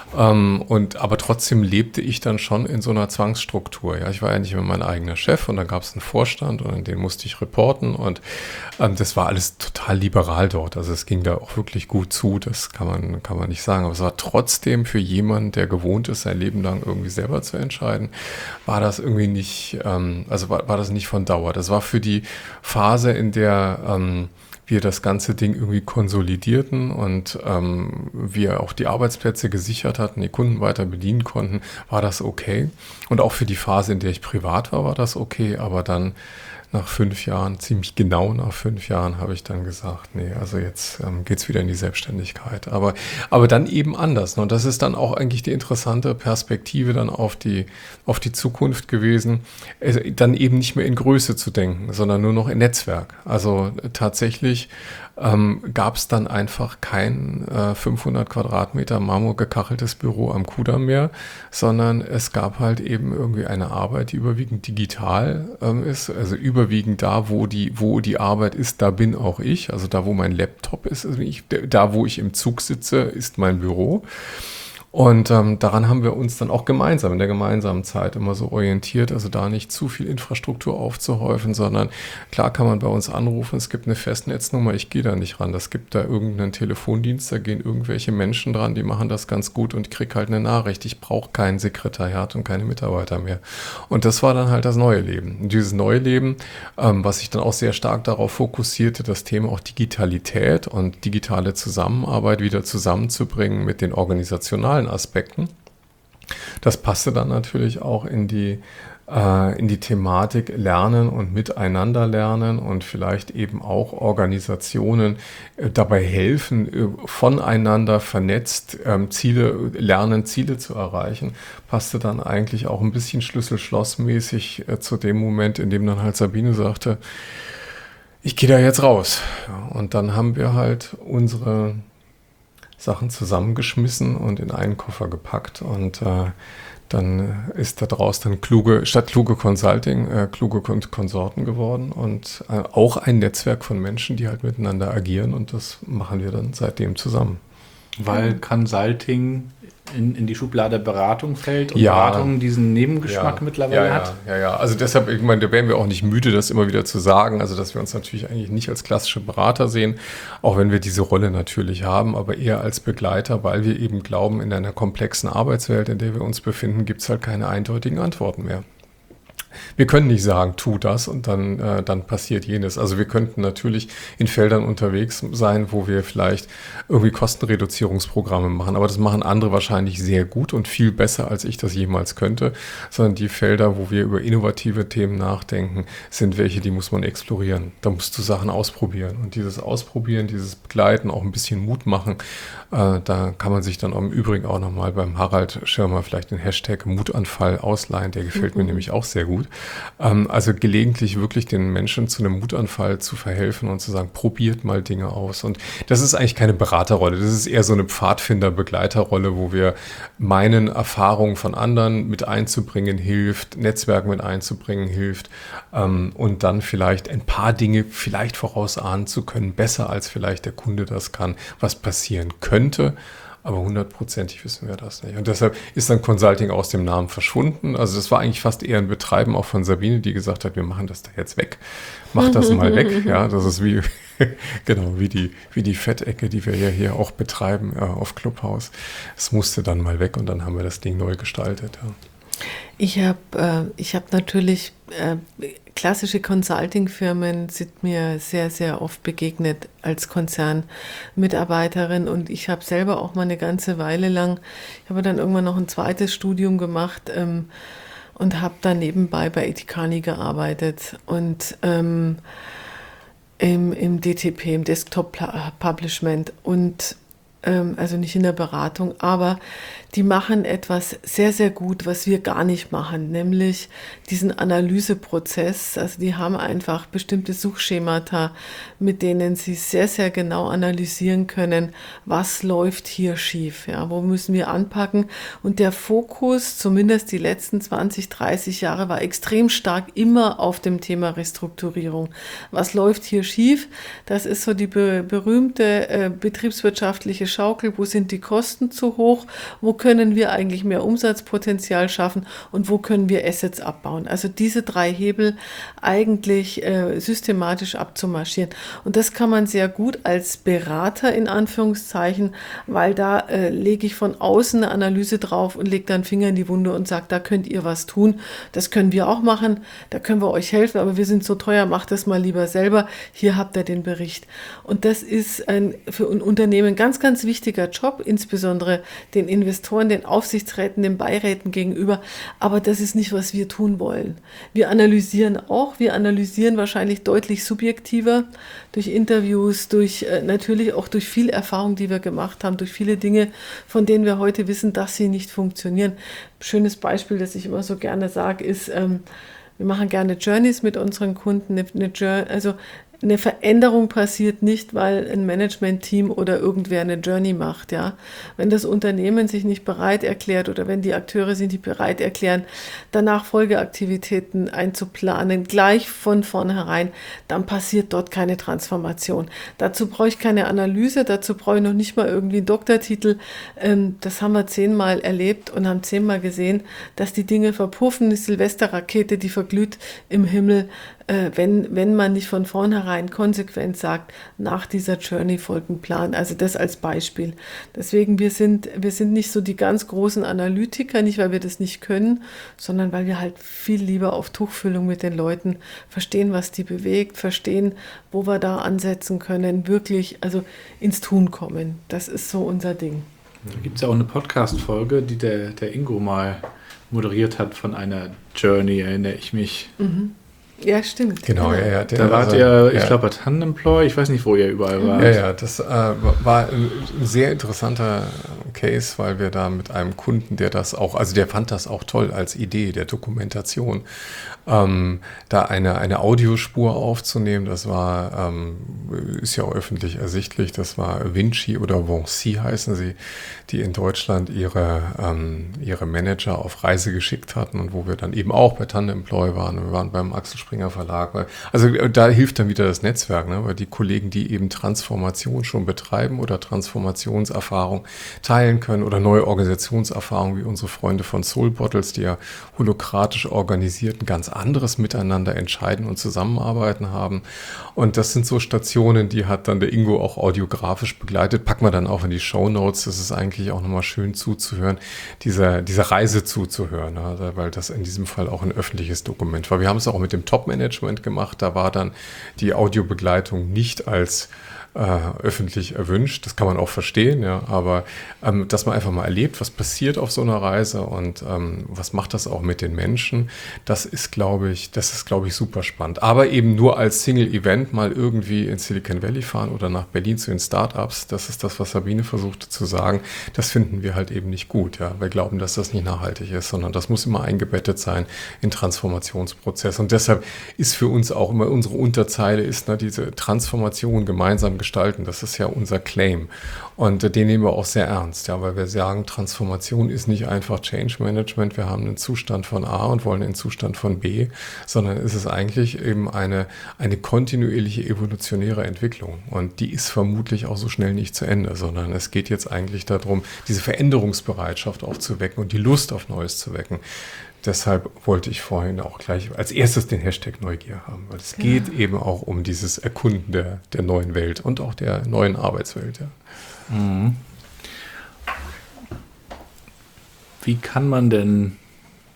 Aber trotzdem lebte ich dann schon in so einer Zwangsstruktur. Ja, ich war ja nicht mehr mein eigener Chef und dann gab es einen Vorstand und an den musste ich reporten und das war alles total liberal dort. Also es ging da auch wirklich gut zu, das kann man nicht sagen. Aber es war trotzdem für jemanden, der gewohnt ist, sein Leben lang irgendwie selber zu entscheiden, war das irgendwie nicht, war das nicht von Dauer. Das war für die Phase, in der wir das ganze Ding irgendwie konsolidierten und wir auch die Arbeitsplätze gesichert hatten, die Kunden weiter bedienen konnten, war das okay. Und auch für die Phase, in der ich privat war, war das okay. Aber dann nach 5 Jahren, ziemlich genau nach 5 Jahren, habe ich dann gesagt, nee, also jetzt geht's wieder in die Selbstständigkeit. Aber dann eben anders. Ne? Und das ist dann auch eigentlich die interessante Perspektive dann auf die Zukunft gewesen, dann eben nicht mehr in Größe zu denken, sondern nur noch in Netzwerk. Also tatsächlich gab es dann einfach kein 500 Quadratmeter marmorgekacheltes Büro am Kudamm mehr, sondern es gab halt eben irgendwie eine Arbeit, die überwiegend digital ist, also überwiegend da, wo die Arbeit ist, da bin auch ich, also da, wo mein Laptop ist, also da, wo ich im Zug sitze, ist mein Büro. Und daran haben wir uns dann auch gemeinsam in der gemeinsamen Zeit immer so orientiert, also da nicht zu viel Infrastruktur aufzuhäufen, sondern klar kann man bei uns anrufen, es gibt eine Festnetznummer, ich gehe da nicht ran, es gibt da irgendeinen Telefondienst, da gehen irgendwelche Menschen dran, die machen das ganz gut und ich kriege halt eine Nachricht, ich brauche kein Sekretariat und keine Mitarbeiter mehr. Und das war dann halt das neue Leben. Und dieses neue Leben, was sich dann auch sehr stark darauf fokussierte, das Thema auch Digitalität und digitale Zusammenarbeit wieder zusammenzubringen mit den organisationalen Aspekten. Das passte dann natürlich auch in die Thematik Lernen und Miteinander lernen und vielleicht eben auch Organisationen dabei helfen, voneinander vernetzt Ziele zu erreichen, passte dann eigentlich auch ein bisschen Schlüssel-Schloss-mäßig zu dem Moment, in dem dann halt Sabine sagte, ich gehe da jetzt raus. Ja, und dann haben wir halt unsere Sachen zusammengeschmissen und in einen Koffer gepackt und dann ist daraus dann statt kluge Consulting, kluge Konsorten geworden und auch ein Netzwerk von Menschen, die halt miteinander agieren und das machen wir dann seitdem zusammen. Weil Consulting in die Schublade Beratung fällt und Ja. Beratung diesen Nebengeschmack mittlerweile hat. Ja. Also deshalb, ich meine, da wären wir auch nicht müde, das immer wieder zu sagen. Also, dass wir uns natürlich eigentlich nicht als klassische Berater sehen, auch wenn wir diese Rolle natürlich haben, aber eher als Begleiter, weil wir eben glauben, in einer komplexen Arbeitswelt, in der wir uns befinden, gibt es halt keine eindeutigen Antworten mehr. Wir können nicht sagen, tu das und dann passiert jenes. Also wir könnten natürlich in Feldern unterwegs sein, wo wir vielleicht irgendwie Kostenreduzierungsprogramme machen, aber das machen andere wahrscheinlich sehr gut und viel besser, als ich das jemals könnte, sondern die Felder, wo wir über innovative Themen nachdenken, sind welche, die muss man explorieren. Da musst du Sachen ausprobieren und dieses Ausprobieren, dieses Begleiten, auch ein bisschen Mut machen, da kann man sich dann im Übrigen auch nochmal beim Harald Schirmer vielleicht den Hashtag Mutanfall ausleihen, der gefällt mir nämlich auch sehr gut. Also gelegentlich wirklich den Menschen zu einem Mutanfall zu verhelfen und zu sagen, probiert mal Dinge aus. Und das ist eigentlich keine Beraterrolle, das ist eher so eine Pfadfinder-Begleiterrolle, wo wir meinen Erfahrungen von anderen mit einzubringen hilft, Netzwerk mit einzubringen hilft und dann vielleicht ein paar Dinge vielleicht vorausahnen zu können, besser als vielleicht der Kunde das kann, was passieren könnte. Aber 100%ig wissen wir das nicht. Und deshalb ist dann Consulting aus dem Namen verschwunden. Also das war eigentlich fast eher ein Betreiben auch von Sabine, die gesagt hat, wir machen das da jetzt weg. Mach das mal weg. Ja, das ist wie die Fettecke, die wir ja hier auch betreiben auf Clubhouse. Es musste dann mal weg und dann haben wir das Ding neu gestaltet. Ja. Ich hab natürlich klassische Consulting-Firmen sind mir sehr, sehr oft begegnet als Konzernmitarbeiterin und ich habe selber auch mal eine ganze Weile lang, ich habe dann irgendwann noch ein zweites Studium gemacht und habe dann nebenbei bei Etikani gearbeitet und im DTP, im Desktop Publishment und also nicht in der Beratung, aber die machen etwas sehr, sehr gut, was wir gar nicht machen, nämlich diesen Analyseprozess. Also die haben einfach bestimmte Suchschemata, mit denen sie sehr, sehr genau analysieren können, was läuft hier schief, ja, wo müssen wir anpacken. Und der Fokus, zumindest die letzten 20, 30 Jahre, war extrem stark immer auf dem Thema Restrukturierung. Was läuft hier schief? Das ist so die berühmte betriebswirtschaftliche Schaukel. Wo sind die Kosten zu hoch? Wo können wir eigentlich mehr Umsatzpotenzial schaffen und wo können wir Assets abbauen? Also diese 3 Hebel eigentlich systematisch abzumarschieren. Und das kann man sehr gut als Berater in Anführungszeichen, weil da lege ich von außen eine Analyse drauf und lege dann Finger in die Wunde und sage, da könnt ihr was tun. Das können wir auch machen, da können wir euch helfen, aber wir sind so teuer, macht das mal lieber selber. Hier habt ihr den Bericht. Und das ist für ein Unternehmen ganz, ganz wichtiger Job, insbesondere den Investoren, den Aufsichtsräten, den Beiräten gegenüber. Aber das ist nicht, was wir tun wollen. Wir analysieren wahrscheinlich deutlich subjektiver durch Interviews, natürlich auch durch viel Erfahrung, die wir gemacht haben, durch viele Dinge, von denen wir heute wissen, dass sie nicht funktionieren. Schönes Beispiel, das ich immer so gerne sage, ist, wir machen gerne Journeys mit unseren Kunden. Eine Veränderung passiert nicht, weil ein Management-Team oder irgendwer eine Journey macht. Ja? Wenn das Unternehmen sich nicht bereit erklärt oder wenn die Akteure sich nicht bereit erklären, danach Folgeaktivitäten einzuplanen, gleich von vornherein, dann passiert dort keine Transformation. Dazu brauche ich keine Analyse, dazu brauche ich noch nicht mal irgendwie einen Doktortitel. Das haben wir 10-mal erlebt und haben 10-mal gesehen, dass die Dinge verpuffen, die Silvesterrakete, die verglüht im Himmel, wenn man nicht von vornherein konsequent sagt, nach dieser Journey folgt ein Plan. Also das als Beispiel. Deswegen, wir sind nicht so die ganz großen Analytiker, nicht weil wir das nicht können, sondern weil wir halt viel lieber auf Tuchfühlung mit den Leuten verstehen, was die bewegt, verstehen, wo wir da ansetzen können, wirklich also ins Tun kommen. Das ist so unser Ding. Da gibt es ja auch eine Podcast-Folge, die der Ingo mal moderiert hat von einer Journey, erinnere ich mich. Mhm. Ja, stimmt. Genau, ja. Da wart ihr, ich glaube, bei Tandemploy, ich weiß nicht, wo ihr überall wart. Ja, das war ein sehr interessanter Case, weil wir da mit einem Kunden, der fand das auch toll als Idee der Dokumentation, da eine Audiospur aufzunehmen. Das war, ist ja auch öffentlich ersichtlich, das war Vinci oder Vinci heißen sie, die in Deutschland ihre Manager auf Reise geschickt hatten und wo wir dann eben auch bei Tandemploy waren. Wir waren beim Axel Springer Verlag. Also da hilft dann wieder das Netzwerk, ne? Weil die Kollegen, die eben Transformation schon betreiben oder Transformationserfahrung teilen können oder neue Organisationserfahrung wie unsere Freunde von Soul Bottles, die ja holokratisch organisiert ein ganz anderes Miteinander entscheiden und zusammenarbeiten haben. Und das sind so Stationen, die hat dann der Ingo auch audiografisch begleitet. Packen wir dann auch in die Shownotes. Das ist eigentlich auch nochmal schön zuzuhören, dieser Reise zuzuhören, ne? Weil das in diesem Fall auch ein öffentliches Dokument war. Wir haben es auch mit dem Top-Management gemacht. Da war dann die Audiobegleitung nicht als öffentlich erwünscht. Das kann man auch verstehen, ja, aber dass man einfach mal erlebt, was passiert auf so einer Reise und was macht das auch mit den Menschen, das ist, glaube ich, super spannend. Aber eben nur als Single-Event mal irgendwie in Silicon Valley fahren oder nach Berlin zu den Startups, das ist das, was Sabine versuchte zu sagen, das finden wir halt eben nicht gut. Ja. Wir glauben, dass das nicht nachhaltig ist, sondern das muss immer eingebettet sein in Transformationsprozess. Und deshalb ist für uns auch immer unsere Unterzeile ist, ne, diese Transformation gemeinsam gestalten. Das ist ja unser Claim. Und den nehmen wir auch sehr ernst, ja, weil wir sagen, Transformation ist nicht einfach Change Management. Wir haben einen Zustand von A und wollen einen Zustand von B, sondern es ist eigentlich eben eine kontinuierliche evolutionäre Entwicklung. Und die ist vermutlich auch so schnell nicht zu Ende, sondern es geht jetzt eigentlich darum, diese Veränderungsbereitschaft aufzuwecken und die Lust auf Neues zu wecken. Deshalb wollte ich vorhin auch gleich als erstes den Hashtag Neugier haben, weil es geht eben auch um dieses Erkunden der neuen Welt und auch der neuen Arbeitswelt. Ja. Mhm. Wie kann man denn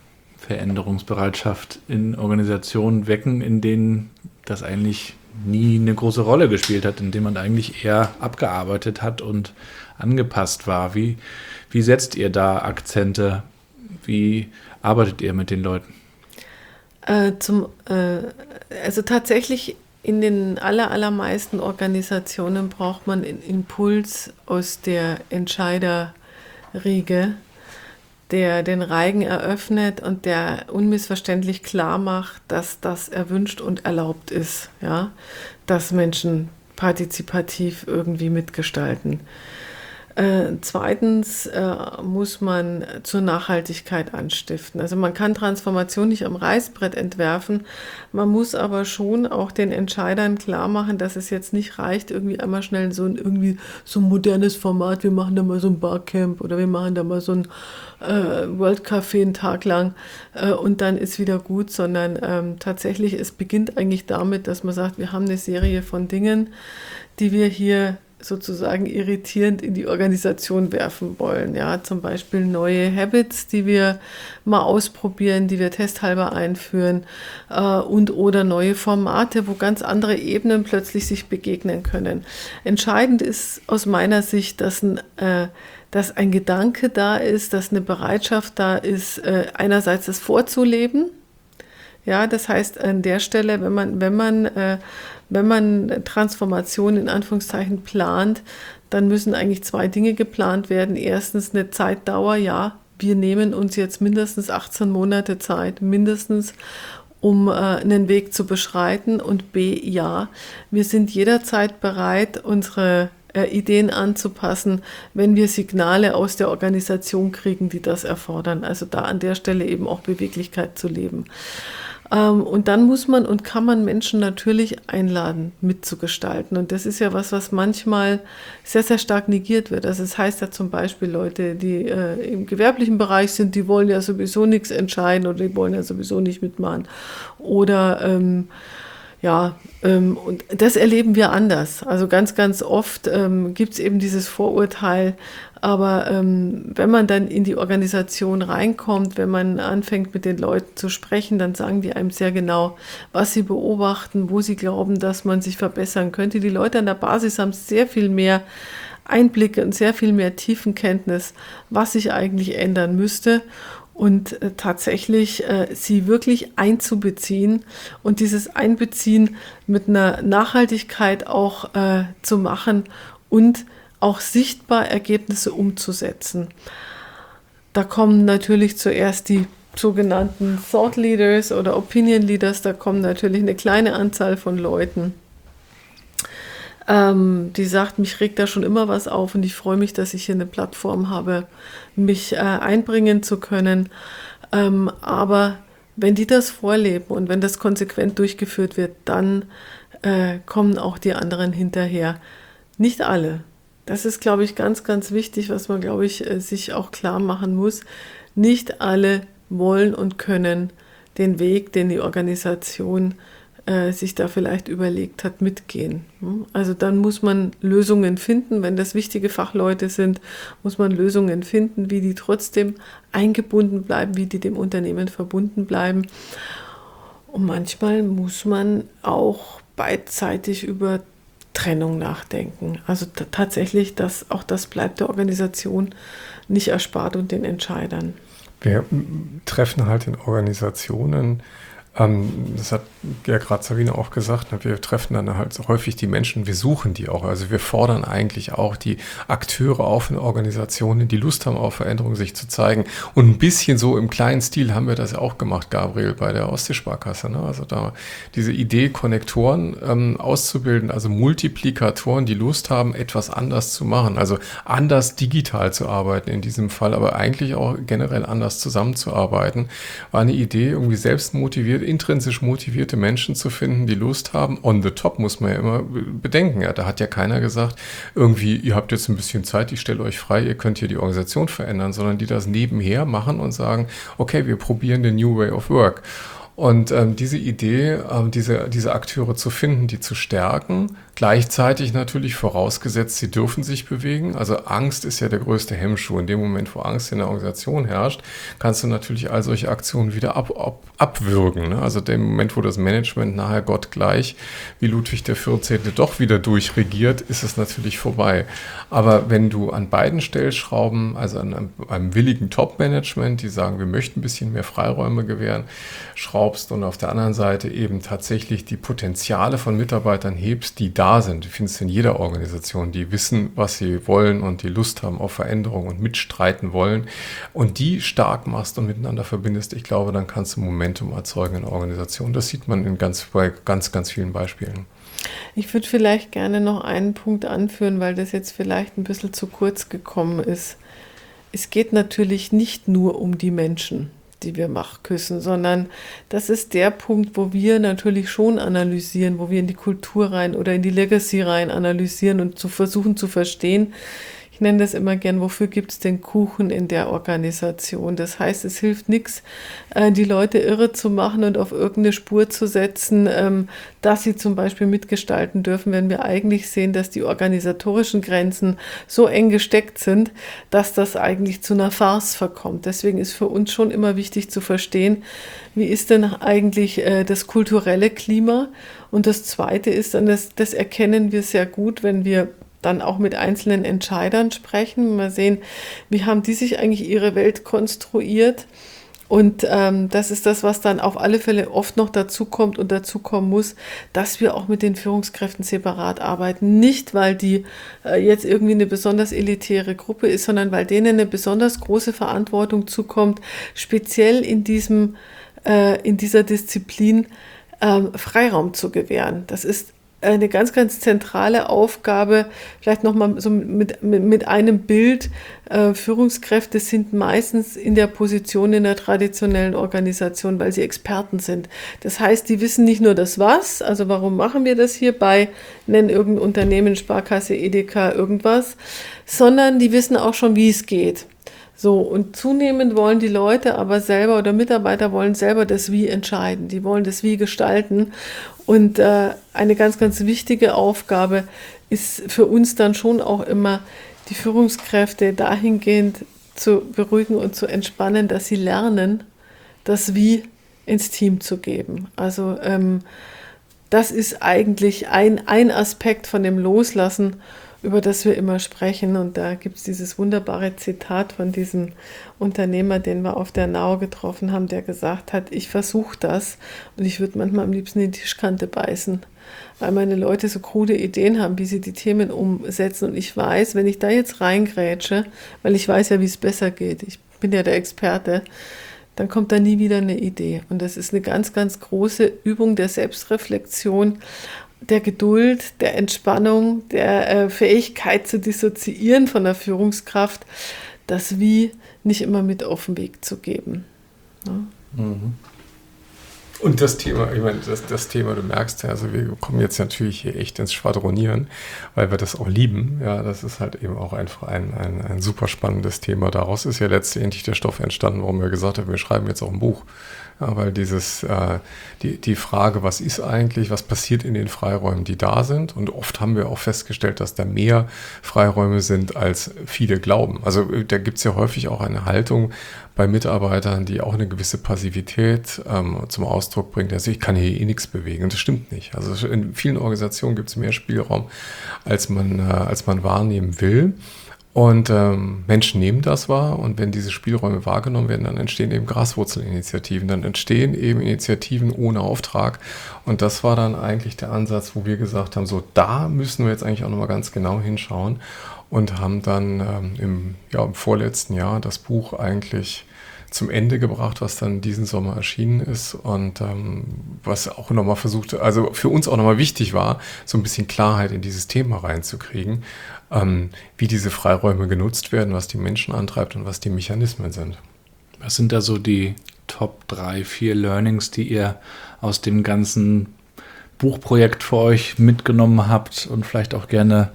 Veränderungsbereitschaft in Organisationen wecken, in denen das eigentlich nie eine große Rolle gespielt hat, in denen man eigentlich eher abgearbeitet hat und angepasst war. Wie setzt ihr da Akzente? Wie arbeitet ihr mit den Leuten? Also tatsächlich in den allermeisten Organisationen braucht man einen Impuls aus der Entscheiderriege, der den Reigen eröffnet und der unmissverständlich klar macht, dass das erwünscht und erlaubt ist, ja, dass Menschen partizipativ irgendwie mitgestalten. Zweitens muss man zur Nachhaltigkeit anstiften. Also man kann Transformation nicht am Reißbrett entwerfen, man muss aber schon auch den Entscheidern klar machen, dass es jetzt nicht reicht, irgendwie einmal schnell so ein modernes Format, wir machen da mal so ein Barcamp oder wir machen da mal so ein World Café einen Tag lang und dann ist wieder gut, sondern tatsächlich, es beginnt eigentlich damit, dass man sagt, wir haben eine Serie von Dingen, die wir hier sozusagen irritierend in die Organisation werfen wollen. Ja, zum Beispiel neue Habits, die wir mal ausprobieren, die wir testhalber einführen und oder neue Formate, wo ganz andere Ebenen plötzlich sich begegnen können. Entscheidend ist aus meiner Sicht, dass ein Gedanke da ist, dass eine Bereitschaft da ist, einerseits das vorzuleben. Ja, das heißt an der Stelle, wenn man Transformation in Anführungszeichen plant, dann müssen eigentlich zwei Dinge geplant werden. Erstens eine Zeitdauer, ja, wir nehmen uns jetzt mindestens 18 Monate Zeit, mindestens, um einen Weg zu beschreiten. Und B, ja, wir sind jederzeit bereit, unsere Ideen anzupassen, wenn wir Signale aus der Organisation kriegen, die das erfordern. Also da an der Stelle eben auch Beweglichkeit zu leben. Und dann muss man und kann man Menschen natürlich einladen, mitzugestalten. Und das ist ja was manchmal sehr, sehr stark negiert wird. Also es heißt ja zum Beispiel, Leute, die im gewerblichen Bereich sind, die wollen ja sowieso nichts entscheiden oder die wollen ja sowieso nicht mitmachen. Oder und das erleben wir anders. Also ganz, ganz oft gibt es eben dieses Vorurteil, aber wenn man dann in die Organisation reinkommt, wenn man anfängt mit den Leuten zu sprechen, dann sagen die einem sehr genau, was sie beobachten, wo sie glauben, dass man sich verbessern könnte. Die Leute an der Basis haben sehr viel mehr Einblicke und sehr viel mehr Tiefenkenntnis, was sich eigentlich ändern müsste. Und tatsächlich sie wirklich einzubeziehen und dieses Einbeziehen mit einer Nachhaltigkeit auch zu machen und auch sichtbar Ergebnisse umzusetzen. Da kommen natürlich zuerst die sogenannten Thought Leaders oder Opinion Leaders, da kommen natürlich eine kleine Anzahl von Leuten, die sagt, mich regt da schon immer was auf und ich freue mich, dass ich hier eine Plattform habe, mich einbringen zu können. Aber wenn die das vorleben und wenn das konsequent durchgeführt wird, dann kommen auch die anderen hinterher. Nicht alle. Das ist, glaube ich, ganz, ganz wichtig, was man, glaube ich, sich auch klar machen muss. Nicht alle wollen und können den Weg, den die Organisation sich da vielleicht überlegt hat, mitgehen. Also dann muss man Lösungen finden, wenn das wichtige Fachleute sind, muss man Lösungen finden, wie die trotzdem eingebunden bleiben, wie die dem Unternehmen verbunden bleiben. Und manchmal muss man auch beidseitig über Trennung nachdenken. Also tatsächlich, auch das bleibt der Organisation nicht erspart und den Entscheidern. Wir treffen halt in Organisationen, das hat ja gerade Sabine auch gesagt, wir treffen dann halt so häufig die Menschen, wir suchen die auch. Also wir fordern eigentlich auch die Akteure auf in Organisationen, die Lust haben auf Veränderung, sich zu zeigen. Und ein bisschen so im kleinen Stil haben wir das ja auch gemacht, Gabriel, bei der Ostseesparkasse. Ne? Also da diese Idee, Konnektoren auszubilden, also Multiplikatoren, die Lust haben, etwas anders zu machen. Also anders digital zu arbeiten in diesem Fall, aber eigentlich auch generell anders zusammenzuarbeiten. War eine Idee, irgendwie selbst motiviert, intrinsisch motivierte Menschen zu finden, die Lust haben. On the top muss man ja immer bedenken. Ja, da hat ja keiner gesagt, irgendwie, ihr habt jetzt ein bisschen Zeit, ich stelle euch frei, ihr könnt hier die Organisation verändern, sondern die das nebenher machen und sagen, okay, wir probieren den New Way of Work. Und diese Idee, diese Akteure zu finden, die zu stärken, gleichzeitig natürlich vorausgesetzt, sie dürfen sich bewegen. Also Angst ist ja der größte Hemmschuh. In dem Moment, wo Angst in der Organisation herrscht, kannst du natürlich all solche Aktionen wieder abwürgen. Ne? Also dem Moment, wo das Management nachher gottgleich wie Ludwig XIV. Doch wieder durchregiert, ist es natürlich vorbei. Aber wenn du an beiden Stellschrauben, also an einem willigen Top-Management, die sagen, wir möchten ein bisschen mehr Freiräume gewähren, schraubst und auf der anderen Seite eben tatsächlich die Potenziale von Mitarbeitern hebst, die da sind. Du findest in jeder Organisation, die wissen, was sie wollen und die Lust haben auf Veränderung und mitstreiten wollen und die stark machst und miteinander verbindest, ich glaube, dann kannst du Momentum erzeugen in der Organisation. Das sieht man bei ganz, ganz vielen Beispielen. Ich würde vielleicht gerne noch einen Punkt anführen, weil das jetzt vielleicht ein bisschen zu kurz gekommen ist. Es geht natürlich nicht nur um die Menschen, die wir küssen, sondern das ist der Punkt, wo wir natürlich schon analysieren, wo wir in die Kultur rein oder in die Legacy rein analysieren und zu versuchen zu verstehen. Ich nenne das immer gern, wofür gibt es den Kuchen in der Organisation? Das heißt, es hilft nichts, die Leute irre zu machen und auf irgendeine Spur zu setzen, dass sie zum Beispiel mitgestalten dürfen, wenn wir eigentlich sehen, dass die organisatorischen Grenzen so eng gesteckt sind, dass das eigentlich zu einer Farce verkommt. Deswegen ist für uns schon immer wichtig zu verstehen, wie ist denn eigentlich das kulturelle Klima? Und das Zweite ist dann, das erkennen wir sehr gut, wenn wir dann auch mit einzelnen Entscheidern sprechen, mal sehen, wie haben die sich eigentlich ihre Welt konstruiert. Und das ist das, was dann auf alle Fälle oft noch dazu kommt und dazu kommen muss, dass wir auch mit den Führungskräften separat arbeiten. Nicht, weil die jetzt irgendwie eine besonders elitäre Gruppe ist, sondern weil denen eine besonders große Verantwortung zukommt, speziell in dieser Disziplin Freiraum zu gewähren. Das ist eine ganz, ganz zentrale Aufgabe, vielleicht nochmal so mit einem Bild. Führungskräfte sind meistens in der Position in der traditionellen Organisation, weil sie Experten sind. Das heißt, die wissen nicht nur das Was, also warum machen wir das hier nennen irgendein Unternehmen, Sparkasse, Edeka, irgendwas, sondern die wissen auch schon, wie es geht. So, und zunehmend wollen die Leute aber selber oder Mitarbeiter wollen selber das Wie entscheiden. Die wollen das Wie gestalten. Und eine ganz, ganz wichtige Aufgabe ist für uns dann schon auch immer, die Führungskräfte dahingehend zu beruhigen und zu entspannen, dass sie lernen, das Wie ins Team zu geben. Also das ist eigentlich ein Aspekt von dem Loslassen, über das wir immer sprechen. Und da gibt es dieses wunderbare Zitat von diesem Unternehmer, den wir auf der Nau getroffen haben, der gesagt hat, ich versuche das und ich würde manchmal am liebsten in die Tischkante beißen, weil meine Leute so krude Ideen haben, wie sie die Themen umsetzen. Und ich weiß, wenn ich da jetzt reingrätsche, weil ich weiß ja, wie es besser geht, ich bin ja der Experte, dann kommt da nie wieder eine Idee. Und das ist eine ganz, ganz große Übung der Selbstreflexion, der Geduld, der Entspannung, der Fähigkeit zu dissoziieren von der Führungskraft, das Wie nicht immer mit auf den Weg zu geben. Ja. Mhm. Und das Thema, ich meine, das Thema, du merkst ja, also wir kommen jetzt natürlich hier echt ins Schwadronieren, weil wir das auch lieben. Ja, das ist halt eben auch einfach ein super spannendes Thema. Daraus ist ja letztendlich der Stoff entstanden, warum wir gesagt haben, wir schreiben jetzt auch ein Buch. Ja, weil die Frage, was ist eigentlich, was passiert in den Freiräumen, die da sind, und oft haben wir auch festgestellt, dass da mehr Freiräume sind, als viele glauben. Also da gibt es ja häufig auch eine Haltung bei Mitarbeitern, die auch eine gewisse Passivität zum Ausdruck bringt. Also ich kann hier nichts bewegen, und das stimmt nicht. Also in vielen Organisationen gibt es mehr Spielraum, als man wahrnehmen will. Und Menschen nehmen das wahr, und wenn diese Spielräume wahrgenommen werden, dann entstehen eben Graswurzelinitiativen, dann entstehen eben Initiativen ohne Auftrag. Und das war dann eigentlich der Ansatz, wo wir gesagt haben, so da müssen wir jetzt eigentlich auch nochmal ganz genau hinschauen, und haben dann im vorletzten Jahr das Buch eigentlich zum Ende gebracht, was dann diesen Sommer erschienen ist, und was auch nochmal versucht, also für uns auch nochmal wichtig war, so ein bisschen Klarheit in dieses Thema reinzukriegen, wie diese Freiräume genutzt werden, was die Menschen antreibt und was die Mechanismen sind. Was sind da so die Top 3, 4 Learnings, die ihr aus dem ganzen Buchprojekt für euch mitgenommen habt und vielleicht auch gerne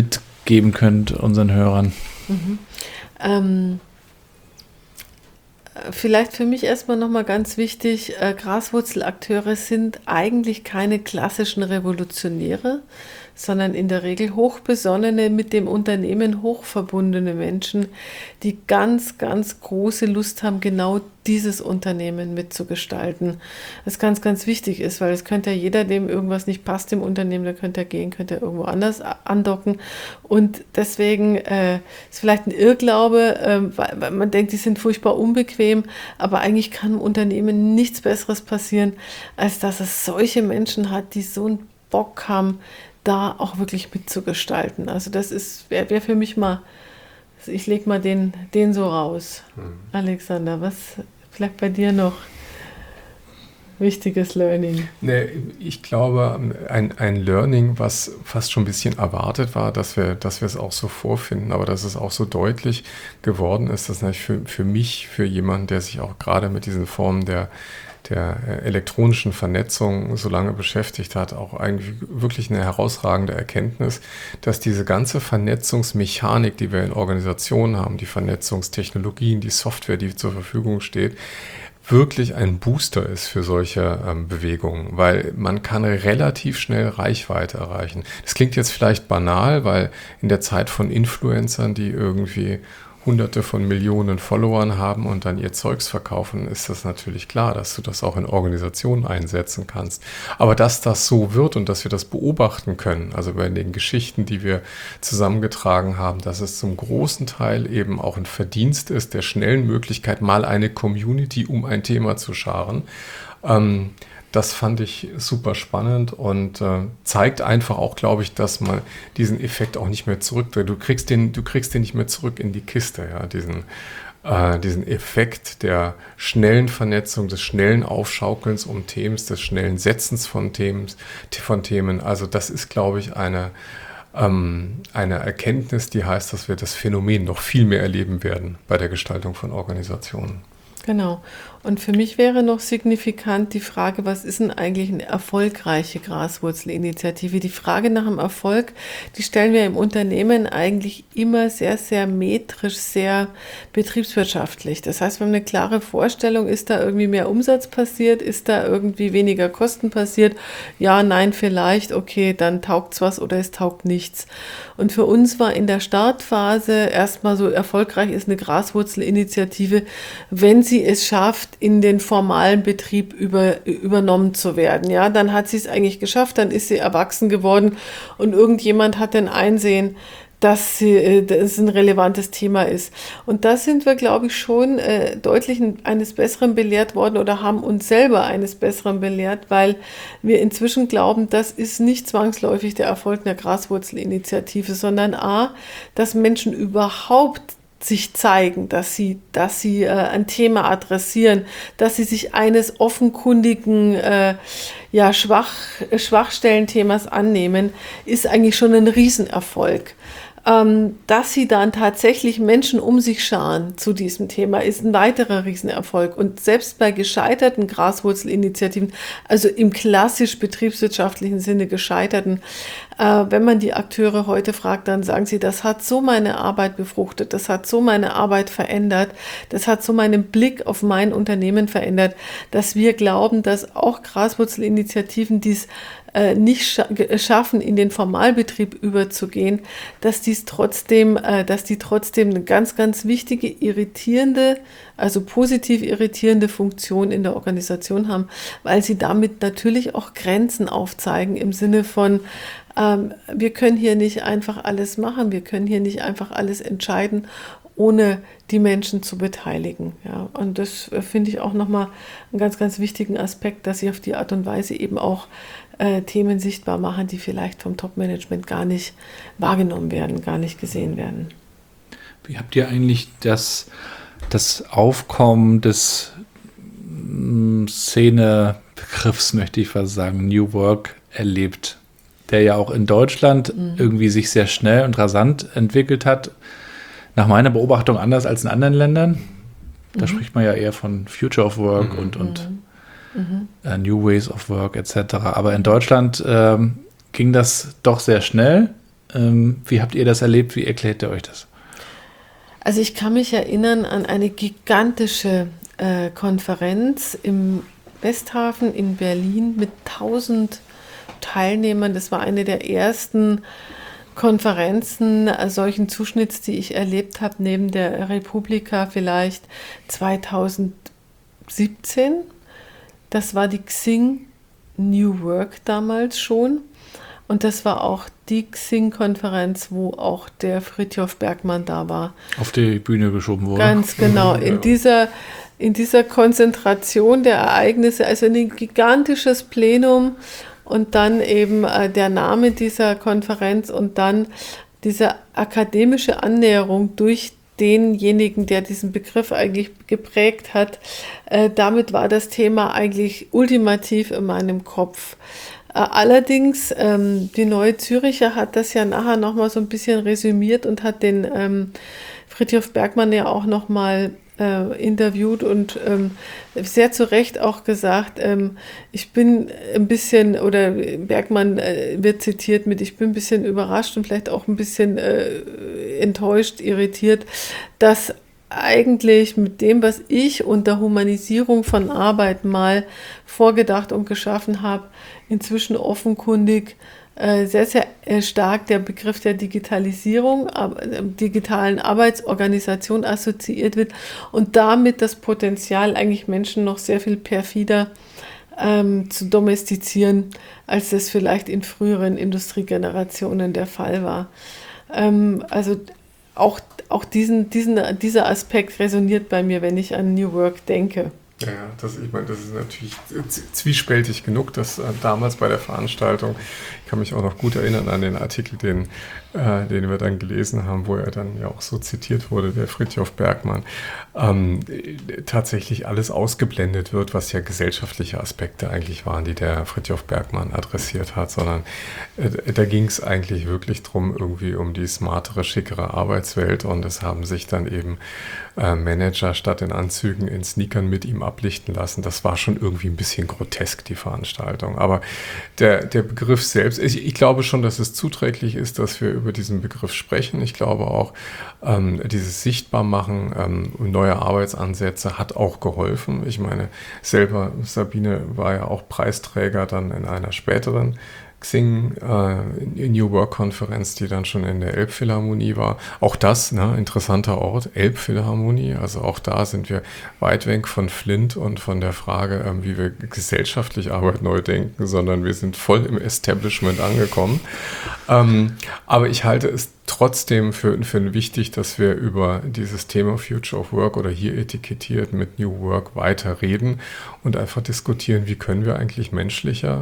mitgeben könnt unseren Hörern? vielleicht für mich erstmal nochmal ganz wichtig, Graswurzelakteure sind eigentlich keine klassischen Revolutionäre, sondern in der Regel hochbesonnene, mit dem Unternehmen hochverbundene Menschen, die ganz, ganz große Lust haben, genau dieses Unternehmen mitzugestalten. Was ganz, ganz wichtig ist, weil es könnte ja jeder, dem irgendwas nicht passt im Unternehmen, der könnte ja gehen, könnte ja irgendwo anders andocken. Und deswegen ist vielleicht ein Irrglaube, weil man denkt, die sind furchtbar unbequem, aber eigentlich kann im Unternehmen nichts Besseres passieren, als dass es solche Menschen hat, die so einen Bock haben, da auch wirklich mitzugestalten. Also das wäre für mich mal, also ich lege mal den so raus. Alexander, was vielleicht bei dir noch wichtiges Learning? Nee, ich glaube, ein Learning, was fast schon ein bisschen erwartet war, dass wir es auch so vorfinden, aber dass es auch so deutlich geworden ist, dass natürlich für mich, für jemanden, der sich auch gerade mit diesen Formen der elektronischen Vernetzung so lange beschäftigt hat, auch eigentlich wirklich eine herausragende Erkenntnis, dass diese ganze Vernetzungsmechanik, die wir in Organisationen haben, die Vernetzungstechnologien, die Software, die zur Verfügung steht, wirklich ein Booster ist für solche Bewegungen, weil man kann relativ schnell Reichweite erreichen. Das klingt jetzt vielleicht banal, weil in der Zeit von Influencern, die irgendwie Hunderte von Millionen Followern haben und dann ihr Zeugs verkaufen, ist das natürlich klar, dass du das auch in Organisationen einsetzen kannst. Aber dass das so wird und dass wir das beobachten können, also bei den Geschichten, die wir zusammengetragen haben, dass es zum großen Teil eben auch ein Verdienst ist, der schnellen Möglichkeit, mal eine Community um ein Thema zu scharen. Das fand ich super spannend und zeigt einfach auch, glaube ich, dass man diesen Effekt auch nicht mehr zurückdreht. Du kriegst den nicht mehr zurück in die Kiste, ja, diesen Effekt der schnellen Vernetzung, des schnellen Aufschaukelns um Themen, des schnellen Setzens von Themen. Also das ist, glaube ich, eine Erkenntnis, die heißt, dass wir das Phänomen noch viel mehr erleben werden bei der Gestaltung von Organisationen. Genau. Und für mich wäre noch signifikant die Frage, was ist denn eigentlich eine erfolgreiche Graswurzelinitiative? Die Frage nach dem Erfolg, die stellen wir im Unternehmen eigentlich immer sehr, sehr metrisch, sehr betriebswirtschaftlich. Das heißt, wir haben eine klare Vorstellung, ist da irgendwie mehr Umsatz passiert, ist da irgendwie weniger Kosten passiert? Ja, nein, vielleicht, okay, dann taugt's was oder es taugt nichts. Und für uns war in der Startphase erstmal so erfolgreich ist eine Graswurzelinitiative, wenn sie es schafft, in den formalen Betrieb übernommen zu werden. Ja, dann hat sie es eigentlich geschafft, dann ist sie erwachsen geworden und irgendjemand hat dann einsehen, dass das ein relevantes Thema ist. Und da sind wir, glaube ich, schon deutlich eines Besseren belehrt worden oder haben uns selber eines Besseren belehrt, weil wir inzwischen glauben, das ist nicht zwangsläufig der Erfolg einer Graswurzelinitiative, sondern dass Menschen überhaupt sich zeigen, dass sie ein Thema adressieren, dass sie sich eines offenkundigen Schwachstellenthemas annehmen, ist eigentlich schon ein Riesenerfolg. Dass sie dann tatsächlich Menschen um sich scharen zu diesem Thema, ist ein weiterer Riesenerfolg. Und selbst bei gescheiterten Graswurzelinitiativen, also im klassisch betriebswirtschaftlichen Sinne gescheiterten, wenn man die Akteure heute fragt, dann sagen sie, das hat so meine Arbeit befruchtet, das hat so meine Arbeit verändert, das hat so meinen Blick auf mein Unternehmen verändert, dass wir glauben, dass auch Graswurzelinitiativen dies nicht schaffen, in den Formalbetrieb überzugehen, dass die trotzdem eine ganz, ganz wichtige, irritierende, also positiv irritierende Funktion in der Organisation haben, weil sie damit natürlich auch Grenzen aufzeigen im Sinne von, wir können hier nicht einfach alles machen, wir können hier nicht einfach alles entscheiden, ohne die Menschen zu beteiligen. Ja. Und das finde ich auch nochmal einen ganz, ganz wichtigen Aspekt, dass sie auf die Art und Weise eben auch Themen sichtbar machen, die vielleicht vom Top-Management gar nicht wahrgenommen werden, gar nicht gesehen werden. Wie habt ihr eigentlich das Aufkommen des Szenebegriffs, möchte ich fast sagen, New Work erlebt, der ja auch in Deutschland irgendwie sich sehr schnell und rasant entwickelt hat, nach meiner Beobachtung anders als in anderen Ländern. Da spricht man ja eher von Future of Work und New Ways of Work etc. Aber in Deutschland ging das doch sehr schnell. Wie habt ihr das erlebt? Wie erklärt ihr euch das? Also ich kann mich erinnern an eine gigantische Konferenz im Westhafen in Berlin mit 1000 Teilnehmern. Das war eine der ersten Konferenzen solchen Zuschnitts, die ich erlebt habe, neben der Republika vielleicht 2017. Das war die Xing New Work damals schon. Und das war auch die Xing-Konferenz, wo auch der Fridtjof Bergmann da war. Auf die Bühne geschoben wurde. Ganz genau. In dieser Konzentration der Ereignisse, also ein gigantisches Plenum und dann eben der Name dieser Konferenz und dann diese akademische Annäherung durch denjenigen, der diesen Begriff eigentlich geprägt hat. Damit war das Thema eigentlich ultimativ in meinem Kopf. Allerdings, die Neue Züricher hat das ja nachher nochmal so ein bisschen resümiert und hat den Fridtjof Bergmann ja auch nochmal interviewt und sehr zu Recht auch gesagt, ich bin ein bisschen, oder Bergmann wird zitiert mit, ich bin ein bisschen überrascht und vielleicht auch ein bisschen enttäuscht, irritiert, dass eigentlich mit dem, was ich unter Humanisierung von Arbeit mal vorgedacht und geschaffen habe, inzwischen offenkundig sehr, sehr stark der Begriff der Digitalisierung, digitalen Arbeitsorganisation assoziiert wird und damit das Potenzial, eigentlich Menschen noch sehr viel perfider zu domestizieren, als das vielleicht in früheren Industriegenerationen der Fall war. Also auch dieser Aspekt resoniert bei mir, wenn ich an New Work denke. Ja, ich meine, das ist natürlich zwiespältig genug, dass damals bei der Veranstaltung, ich kann mich auch noch gut erinnern an den Artikel, den wir dann gelesen haben, wo er dann ja auch so zitiert wurde, der Fridtjof Bergmann, tatsächlich alles ausgeblendet wird, was ja gesellschaftliche Aspekte eigentlich waren, die der Fridtjof Bergmann adressiert hat, sondern da ging es eigentlich wirklich drum, irgendwie um die smartere, schickere Arbeitswelt, und es haben sich dann eben Manager statt in Anzügen in Sneakern mit ihm ablichten lassen. Das war schon irgendwie ein bisschen grotesk, die Veranstaltung. Aber der Begriff selbst, ich glaube schon, dass es zuträglich ist, dass wir über diesen Begriff sprechen. Ich glaube auch, dieses Sichtbarmachen neuer Arbeitsansätze hat auch geholfen. Ich meine, selber Sabine war ja auch Preisträger dann in einer späteren Xing New Work Konferenz, die dann schon in der Elbphilharmonie war. Auch das, interessanter Ort, Elbphilharmonie. Also auch da sind wir weit weg von Flint und von der Frage, wie wir gesellschaftlich Arbeit neu denken, sondern wir sind voll im Establishment angekommen. Aber ich halte es trotzdem für wichtig, dass wir über dieses Thema Future of Work oder hier etikettiert mit New Work weiter reden und einfach diskutieren, wie können wir eigentlich menschlicher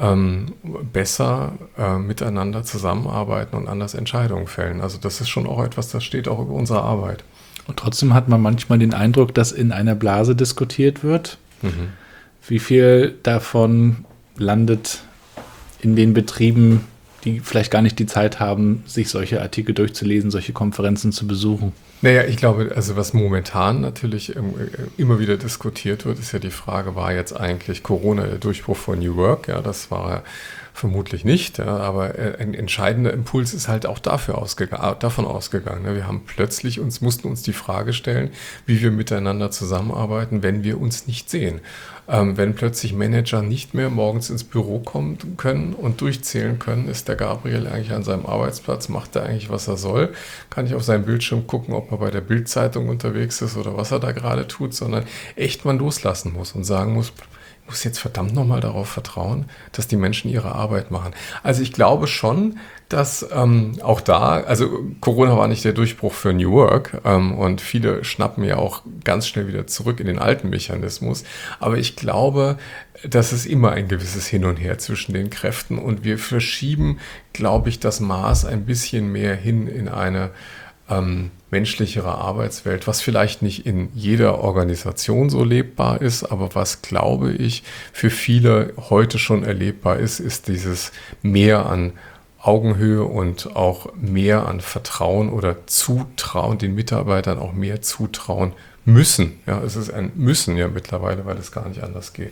besser miteinander zusammenarbeiten und anders Entscheidungen fällen. Also das ist schon auch etwas, das steht auch über unsere Arbeit. Und trotzdem hat man manchmal den Eindruck, dass in einer Blase diskutiert wird. Mhm. Wie viel davon landet in den Betrieben, die vielleicht gar nicht die Zeit haben, sich solche Artikel durchzulesen, solche Konferenzen zu besuchen? Naja, ich glaube, also was momentan natürlich immer wieder diskutiert wird, ist ja die Frage, war jetzt eigentlich Corona der Durchbruch von New Work? Ja, das war vermutlich nicht, ja, aber ein entscheidender Impuls ist halt auch davon ausgegangen. Ja. Wir haben plötzlich mussten uns die Frage stellen, wie wir miteinander zusammenarbeiten, wenn wir uns nicht sehen. Wenn plötzlich Manager nicht mehr morgens ins Büro kommen können und durchzählen können, ist der Gabriel eigentlich an seinem Arbeitsplatz, macht er eigentlich, was er soll, kann ich auf seinem Bildschirm gucken, ob er bei der Bild-Zeitung unterwegs ist oder was er da gerade tut, sondern echt mal loslassen muss und sagen muss, ich muss jetzt verdammt nochmal darauf vertrauen, dass die Menschen ihre Arbeit machen. Also ich glaube schon, dass auch da, also Corona war nicht der Durchbruch für New Work und viele schnappen ja auch ganz schnell wieder zurück in den alten Mechanismus, aber ich glaube, dass es immer ein gewisses Hin und Her zwischen den Kräften und wir verschieben, glaube ich, das Maß ein bisschen mehr hin in eine menschlichere Arbeitswelt, was vielleicht nicht in jeder Organisation so lebbar ist, aber was, glaube ich, für viele heute schon erlebbar ist, ist dieses Mehr an Augenhöhe und auch mehr an Vertrauen oder Zutrauen, den Mitarbeitern auch mehr zutrauen müssen. Ja, es ist ein Müssen ja mittlerweile, weil es gar nicht anders geht.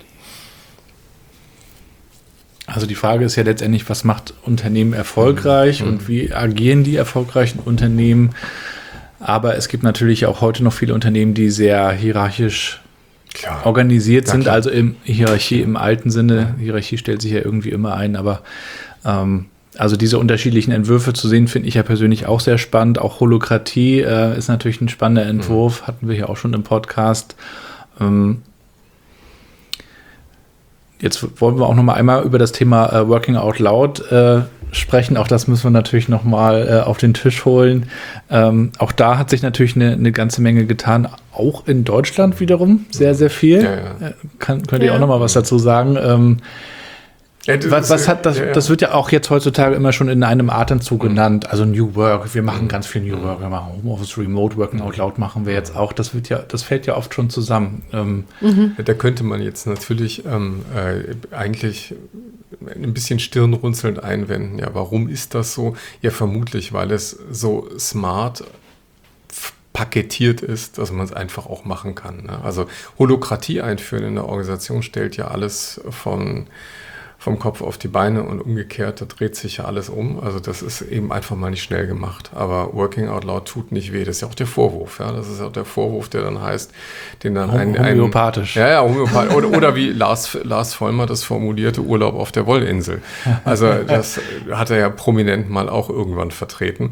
Also die Frage ist ja letztendlich, was macht Unternehmen erfolgreich und wie agieren die erfolgreichen Unternehmen? Aber es gibt natürlich auch heute noch viele Unternehmen, die sehr hierarchisch organisiert sind, also im Hierarchie im alten Sinne. Hierarchie stellt sich ja irgendwie immer ein, aber also diese unterschiedlichen Entwürfe zu sehen, finde ich ja persönlich auch sehr spannend. Auch Holokratie ist natürlich ein spannender Entwurf, hatten wir hier auch schon im Podcast. Jetzt wollen wir auch noch mal einmal über das Thema Working Out Loud sprechen. Auch das müssen wir natürlich noch mal auf den Tisch holen. Auch da hat sich natürlich eine ganze Menge getan, auch in Deutschland wiederum sehr, sehr viel. Ja. Könnt ihr auch noch mal was dazu sagen? Das wird ja auch jetzt heutzutage immer schon in einem Atemzug genannt. Also New Work, wir machen ganz viel New Work, wir machen Homeoffice, Remote, Working Out Loud machen wir jetzt auch. Das fällt ja oft schon zusammen. Da könnte man jetzt natürlich eigentlich ein bisschen stirnrunzelnd einwenden. Ja, warum ist das so? Ja, vermutlich, weil es so smart paketiert ist, dass man es einfach auch machen kann. Ne? Also Holokratie einführen in der Organisation stellt ja alles vom Kopf auf die Beine und umgekehrt, da dreht sich ja alles um. Also das ist eben einfach mal nicht schnell gemacht. Aber Working Out Loud tut nicht weh. Das ist ja auch der Vorwurf. Ja? Das ist auch der Vorwurf, der dann heißt, den dann homöopathisch. Ja, homöopathisch. Oder wie Lars Vollmer das formulierte, Urlaub auf der Wollinsel. Also das hat er ja prominent mal auch irgendwann vertreten.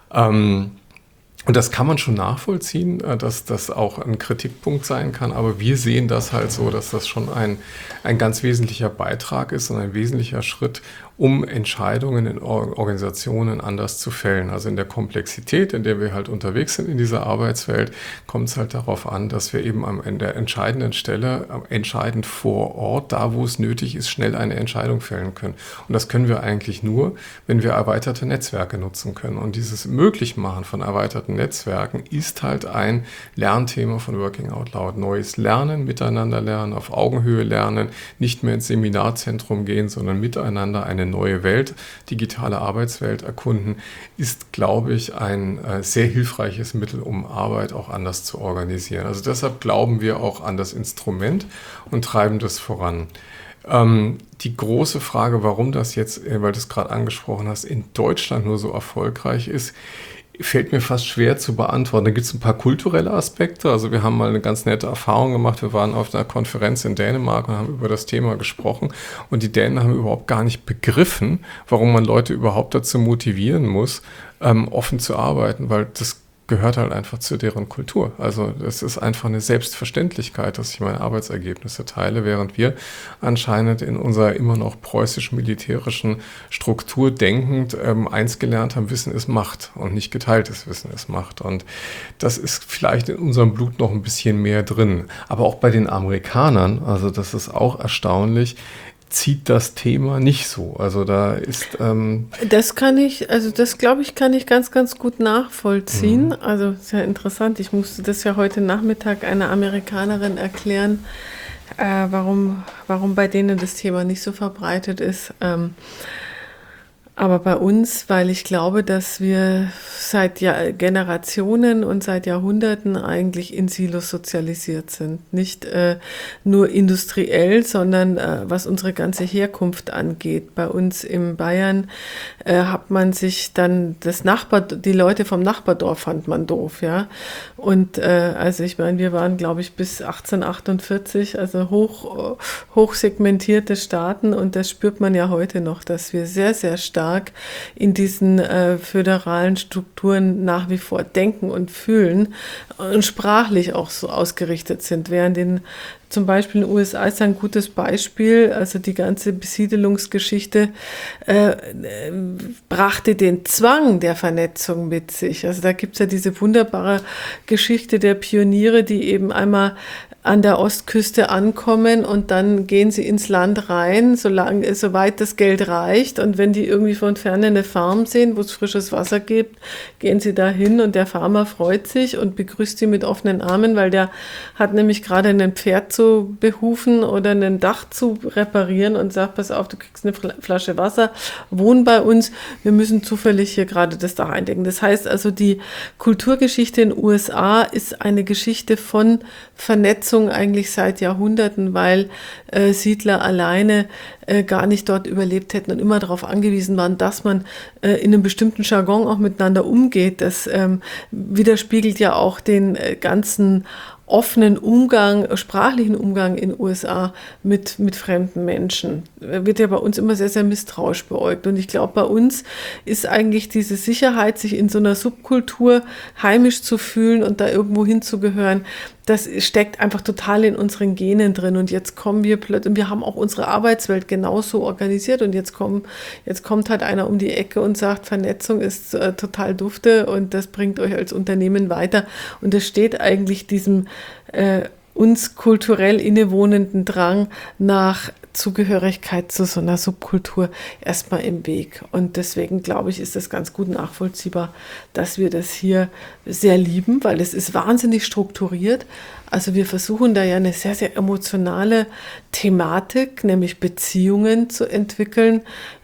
Und das kann man schon nachvollziehen, dass das auch ein Kritikpunkt sein kann. Aber wir sehen das halt so, dass das schon ein ganz wesentlicher Beitrag ist und ein wesentlicher Schritt, um Entscheidungen in Organisationen anders zu fällen. Also in der Komplexität, in der wir halt unterwegs sind in dieser Arbeitswelt, kommt es halt darauf an, dass wir eben an der entscheidenden Stelle, entscheidend vor Ort, da wo es nötig ist, schnell eine Entscheidung fällen können. Und das können wir eigentlich nur, wenn wir erweiterte Netzwerke nutzen können. Und dieses Möglichmachen von erweiterten Netzwerken ist halt ein Lernthema von Working Out Loud. Neues Lernen, miteinander lernen, auf Augenhöhe lernen, nicht mehr ins Seminarzentrum gehen, sondern miteinander eine neue Welt, digitale Arbeitswelt erkunden, ist, glaube ich, ein sehr hilfreiches Mittel, um Arbeit auch anders zu organisieren. Also deshalb glauben wir auch an das Instrument und treiben das voran. Die große Frage, warum das jetzt, weil du es gerade angesprochen hast, in Deutschland nur so erfolgreich ist, fällt mir fast schwer zu beantworten. Da gibt es ein paar kulturelle Aspekte. Also wir haben mal eine ganz nette Erfahrung gemacht. Wir waren auf einer Konferenz in Dänemark und haben über das Thema gesprochen. Und die Dänen haben überhaupt gar nicht begriffen, warum man Leute überhaupt dazu motivieren muss, offen zu arbeiten, weil das gehört halt einfach zu deren Kultur. Also das ist einfach eine Selbstverständlichkeit, dass ich meine Arbeitsergebnisse teile, während wir anscheinend in unserer immer noch preußisch-militärischen Struktur denkend eins gelernt haben, Wissen ist Macht und nicht geteiltes Wissen ist Macht. Und das ist vielleicht in unserem Blut noch ein bisschen mehr drin. Aber auch bei den Amerikanern, also das ist auch erstaunlich, zieht das Thema nicht so. Also da ist... das glaube ich, kann ich ganz, ganz gut nachvollziehen. Also sehr interessant. Ich musste das ja heute Nachmittag einer Amerikanerin erklären, warum bei denen das Thema nicht so verbreitet ist. Aber bei uns, weil ich glaube, dass wir seit Generationen und seit Jahrhunderten eigentlich in Silos sozialisiert sind. Nicht nur industriell, sondern was unsere ganze Herkunft angeht. Bei uns in Bayern hat man sich dann die Leute vom Nachbardorf fand man doof, ja. Und also ich meine, wir waren, glaube ich, bis 1848, also hochsegmentierte Staaten, und das spürt man ja heute noch, dass wir sehr, sehr stark in diesen föderalen Strukturen nach wie vor denken und fühlen und sprachlich auch so ausgerichtet sind. Während zum Beispiel in den USA ist ein gutes Beispiel, also die ganze Besiedelungsgeschichte brachte den Zwang der Vernetzung mit sich. Also da gibt es ja diese wunderbare Geschichte der Pioniere, die eben einmal an der Ostküste ankommen und dann gehen sie ins Land rein, soweit das Geld reicht. Und wenn die irgendwie von Ferne eine Farm sehen, wo es frisches Wasser gibt, gehen sie da hin und der Farmer freut sich und begrüßt sie mit offenen Armen, weil der hat nämlich gerade ein Pferd zu behufen oder ein Dach zu reparieren und sagt, pass auf, du kriegst eine Flasche Wasser, wohn bei uns, wir müssen zufällig hier gerade das Dach eindecken. Das heißt also, die Kulturgeschichte in den USA ist eine Geschichte von Vernetzung eigentlich seit Jahrhunderten, weil Siedler alleine gar nicht dort überlebt hätten und immer darauf angewiesen waren, dass man in einem bestimmten Jargon auch miteinander umgeht. Das widerspiegelt ja auch den ganzen offenen Umgang, sprachlichen Umgang in den USA mit fremden Menschen. Wird ja bei uns immer sehr, sehr misstrauisch beäugt. Und ich glaube, bei uns ist eigentlich diese Sicherheit, sich in so einer Subkultur heimisch zu fühlen und da irgendwo hinzugehören, das steckt einfach total in unseren Genen drin. Und jetzt kommen wir plötzlich, wir haben auch unsere Arbeitswelt genauso organisiert. Und jetzt kommt halt einer um die Ecke und sagt, Vernetzung ist total dufte und das bringt euch als Unternehmen weiter. Und das steht eigentlich diesem uns kulturell innewohnenden Drang nach Zugehörigkeit zu so einer Subkultur erstmal im Weg. Und deswegen glaube ich, ist das ganz gut nachvollziehbar, dass wir das hier sehr lieben, weil es ist wahnsinnig strukturiert. Also wir versuchen da ja eine sehr, sehr emotionale Thematik, nämlich Beziehungen zu entwickeln,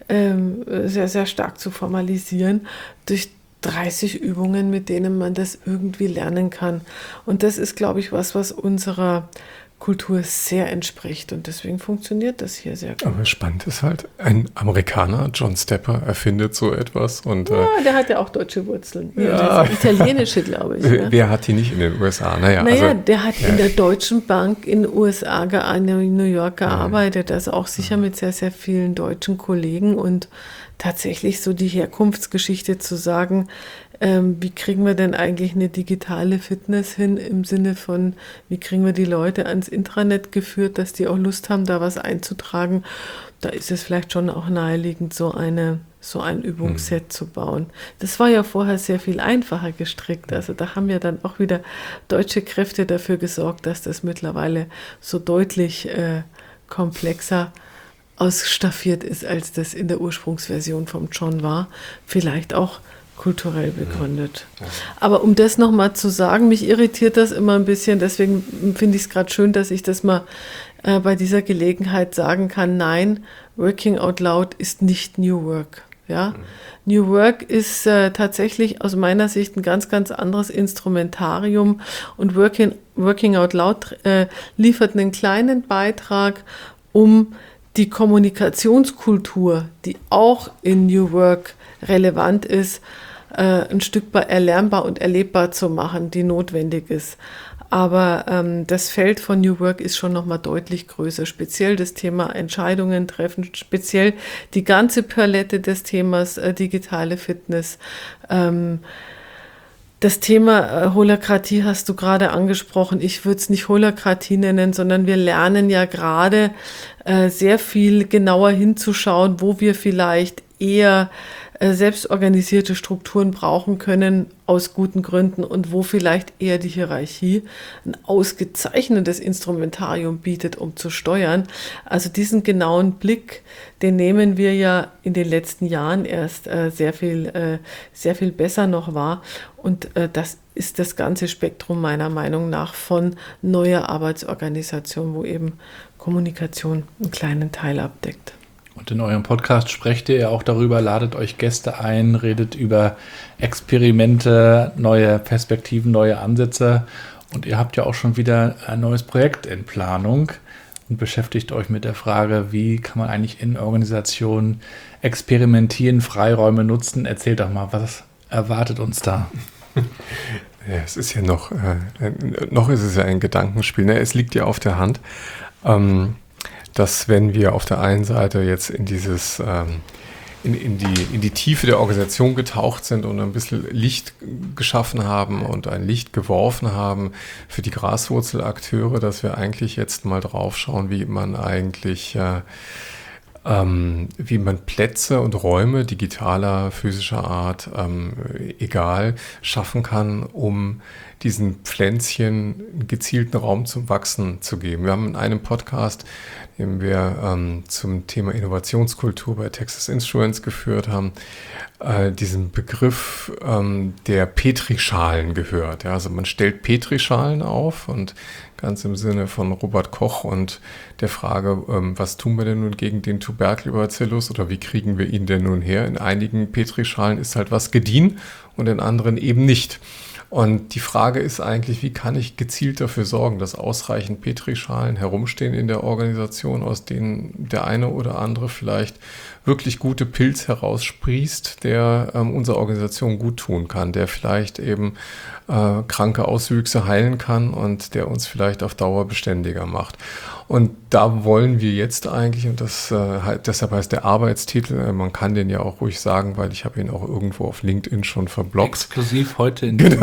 sehr, sehr stark zu formalisieren durch 30 Übungen, mit denen man das irgendwie lernen kann. Und das ist, glaube ich, was unserer Kultur sehr entspricht. Und deswegen funktioniert das hier sehr gut. Aber spannend ist halt, ein Amerikaner, John Stepper, erfindet so etwas. Und, ja, der hat ja auch deutsche Wurzeln. Ja. Italienische, glaube ich. Ne? Wer hat die nicht in den USA? Naja, der hat in der Deutschen Bank in den USA, in New York gearbeitet, also auch sicher mit sehr, sehr vielen deutschen Kollegen und tatsächlich so die Herkunftsgeschichte zu sagen, wie kriegen wir denn eigentlich eine digitale Fitness hin im Sinne von, wie kriegen wir die Leute ans Intranet geführt, dass die auch Lust haben, da was einzutragen. Da ist es vielleicht schon auch naheliegend, so ein Übungsset zu bauen. Das war ja vorher sehr viel einfacher gestrickt. Also da haben ja dann auch wieder deutsche Kräfte dafür gesorgt, dass das mittlerweile so deutlich komplexer ausstaffiert ist, als das in der Ursprungsversion vom John war. Vielleicht auch kulturell begründet. Aber um das nochmal zu sagen, mich irritiert das immer ein bisschen, deswegen finde ich es gerade schön, dass ich das mal bei dieser Gelegenheit sagen kann, nein, Working Out Loud ist nicht New Work. Ja? New Work ist tatsächlich aus meiner Sicht ein ganz, ganz anderes Instrumentarium und Working Out Loud liefert einen kleinen Beitrag, um die Kommunikationskultur, die auch in New Work relevant ist, ein Stück weit erlernbar und erlebbar zu machen, die notwendig ist. Aber das Feld von New Work ist schon nochmal deutlich größer, speziell das Thema Entscheidungen treffen, speziell die ganze Palette des Themas digitale Fitness. Das Thema Holokratie hast du gerade angesprochen. Ich würde es nicht Holokratie nennen, sondern wir lernen ja gerade sehr viel genauer hinzuschauen, wo wir vielleicht eher selbstorganisierte Strukturen brauchen können, aus guten Gründen, und wo vielleicht eher die Hierarchie ein ausgezeichnetes Instrumentarium bietet, um zu steuern. Also diesen genauen Blick, den nehmen wir ja in den letzten Jahren erst sehr viel besser noch wahr. Und das ist das ganze Spektrum meiner Meinung nach von neuer Arbeitsorganisation, wo eben Kommunikation einen kleinen Teil abdeckt. Und in eurem Podcast sprecht ihr ja auch darüber, ladet euch Gäste ein, redet über Experimente, neue Perspektiven, neue Ansätze. Und ihr habt ja auch schon wieder ein neues Projekt in Planung und beschäftigt euch mit der Frage, wie kann man eigentlich in Organisationen experimentieren, Freiräume nutzen. Erzählt doch mal, was erwartet uns da? Ja, es ist ja noch ist es ja ein Gedankenspiel. Ne? Es liegt ja auf der Hand, dass wenn wir auf der einen Seite jetzt in dieses in die Tiefe der Organisation getaucht sind und ein bisschen Licht geschaffen haben und ein Licht geworfen haben für die Graswurzelakteure, dass wir eigentlich jetzt mal drauf schauen, wie man eigentlich wie man Plätze und Räume digitaler, physischer Art, egal, schaffen kann, um diesen Pflänzchen einen gezielten Raum zum Wachsen zu geben. Wir haben in einem Podcast, den wir zum Thema Innovationskultur bei Texas Instruments geführt haben, diesen Begriff der Petrischalen gehört. Ja, also man stellt Petrischalen auf und ganz im Sinne von Robert Koch und der Frage, was tun wir denn nun gegen den Tuberkelbacillus oder wie kriegen wir ihn denn nun her? In einigen Petrischalen ist halt was gediehen und in anderen eben nicht. Und die Frage ist eigentlich, wie kann ich gezielt dafür sorgen, dass ausreichend Petrischalen herumstehen in der Organisation, aus denen der eine oder andere vielleicht wirklich gute Pilz heraussprießt, der unserer Organisation gut tun kann, der vielleicht eben kranke Auswüchse heilen kann und der uns vielleicht auf Dauer beständiger macht. Und da wollen wir jetzt eigentlich, und deshalb heißt der Arbeitstitel, man kann den ja auch ruhig sagen, weil ich habe ihn auch irgendwo auf LinkedIn schon verblockt. Exklusiv heute in Genau,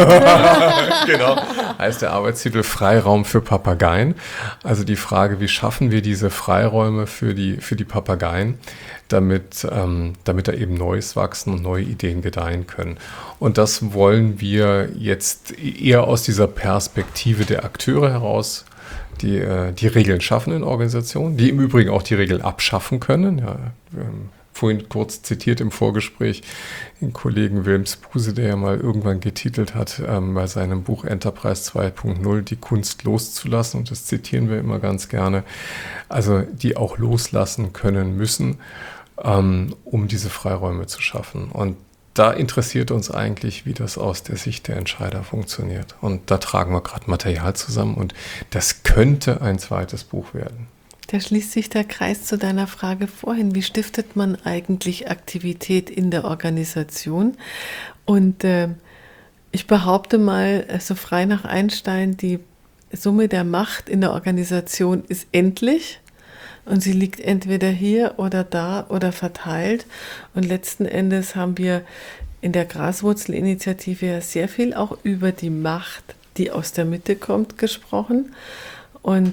heißt der Arbeitstitel Freiraum für Papageien. Also die Frage, wie schaffen wir diese Freiräume für die Papageien, damit da eben Neues wachsen und neue Ideen gedeihen können. Und das wollen wir jetzt eher aus dieser Perspektive der Akteure heraus, die Regeln schaffen in Organisationen, die im Übrigen auch die Regeln abschaffen können. Ja, wir haben vorhin kurz zitiert im Vorgespräch den Kollegen Wilms Buse, der ja mal irgendwann getitelt hat bei seinem Buch Enterprise 2.0, die Kunst loszulassen, und das zitieren wir immer ganz gerne, also die auch loslassen können müssen, um diese Freiräume zu schaffen. Und da interessiert uns eigentlich, wie das aus der Sicht der Entscheider funktioniert. Und da tragen wir gerade Material zusammen und das könnte ein zweites Buch werden. Da schließt sich der Kreis zu deiner Frage vorhin. Wie stiftet man eigentlich Aktivität in der Organisation? Und ich behaupte mal, so frei nach Einstein, die Summe der Macht in der Organisation ist endlich. Und sie liegt entweder hier oder da oder verteilt. Und letzten Endes haben wir in der Graswurzelinitiative ja sehr viel auch über die Macht, die aus der Mitte kommt, gesprochen. Und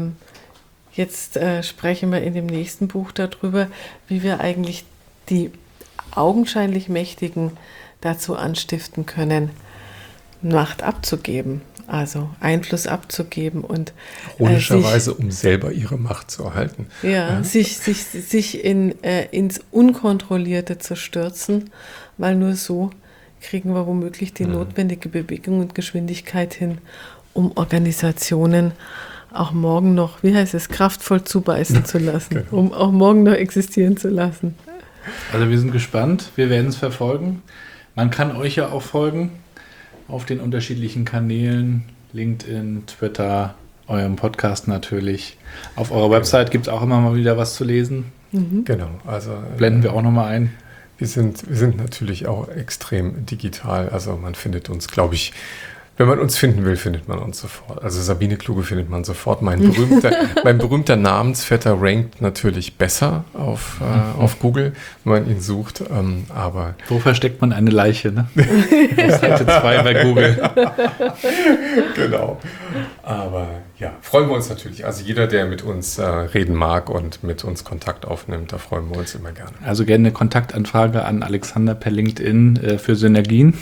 jetzt sprechen wir in dem nächsten Buch darüber, wie wir eigentlich die augenscheinlich Mächtigen dazu anstiften können, Macht abzugeben. Also Einfluss abzugeben und ironischerweise, um selber ihre Macht zu erhalten. Ja, sich ins Unkontrollierte zu stürzen, weil nur so kriegen wir womöglich die notwendige Bewegung und Geschwindigkeit hin, um Organisationen auch morgen noch, wie heißt es, kraftvoll zubeißen zu lassen, genau. Um auch morgen noch existieren zu lassen. Also wir sind gespannt, wir werden es verfolgen. Man kann euch ja auch folgen auf den unterschiedlichen Kanälen, LinkedIn, Twitter, eurem Podcast natürlich. Auf eurer Website gibt es auch immer mal wieder was zu lesen. Mhm. Genau, also blenden wir auch nochmal ein. Wir sind natürlich auch extrem digital, also man findet uns, glaube ich, wenn man uns finden will, findet man uns sofort. Also Sabine Kluge findet man sofort. Mein berühmter Namensvetter rankt natürlich besser auf Google, wenn man ihn sucht. Aber wo versteckt man eine Leiche? Ne? Auf Seite 2 bei Google. Genau. Aber ja, freuen wir uns natürlich. Also jeder, der mit uns reden mag und mit uns Kontakt aufnimmt, da freuen wir uns immer gerne. Also gerne eine Kontaktanfrage an Alexander per LinkedIn für Synergien.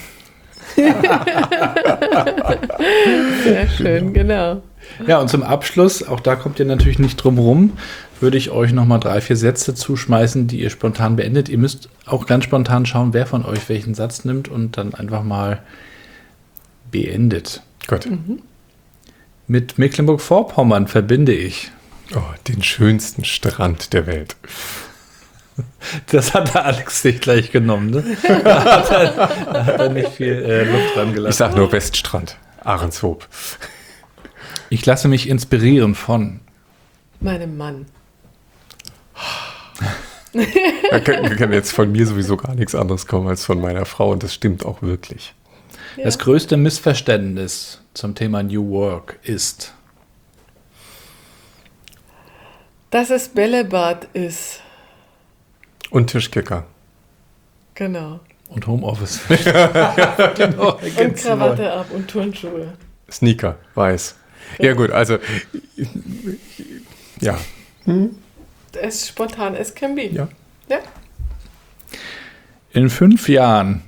Sehr schön, genau. Ja, und zum Abschluss, auch da kommt ihr natürlich nicht drum rum, würde ich euch nochmal 3-4 Sätze zuschmeißen, die ihr spontan beendet. Ihr müsst auch ganz spontan schauen, wer von euch welchen Satz nimmt und dann einfach mal beendet. Gut. Mit Mecklenburg-Vorpommern verbinde ich den schönsten Strand der Welt. Das hat der Alex nicht gleich genommen, ne? Da hat er nicht viel Luft dran gelassen. Ich sag nur Weststrand, Ahrenshoop. Ich lasse mich inspirieren von meinem Mann. Da kann jetzt von mir sowieso gar nichts anderes kommen als von meiner Frau und das stimmt auch wirklich. Ja. Das größte Missverständnis zum Thema New Work ist, dass es Bällebad ist. Und Tischkicker. Genau. Und Homeoffice. Genau, und Krawatte ab und Turnschuhe. Sneaker, weiß. Ja gut, also ja. Es ist spontan, es can be. Ja. In 5 Jahren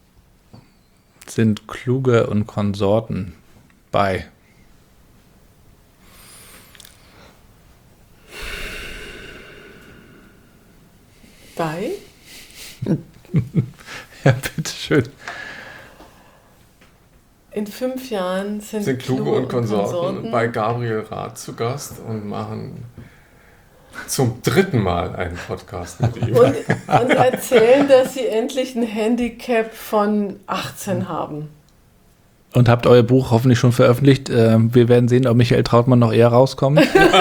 sind Kluge und Konsorten bei Ja, bitteschön. In 5 Jahren sind Kluge und Konsorten bei Gabriel Rath zu Gast und machen zum 3. Mal einen Podcast mit ihm. Und erzählen, dass sie endlich ein Handicap von 18 haben. Und habt euer Buch hoffentlich schon veröffentlicht. Wir werden sehen, ob Michael Trautmann noch eher rauskommt.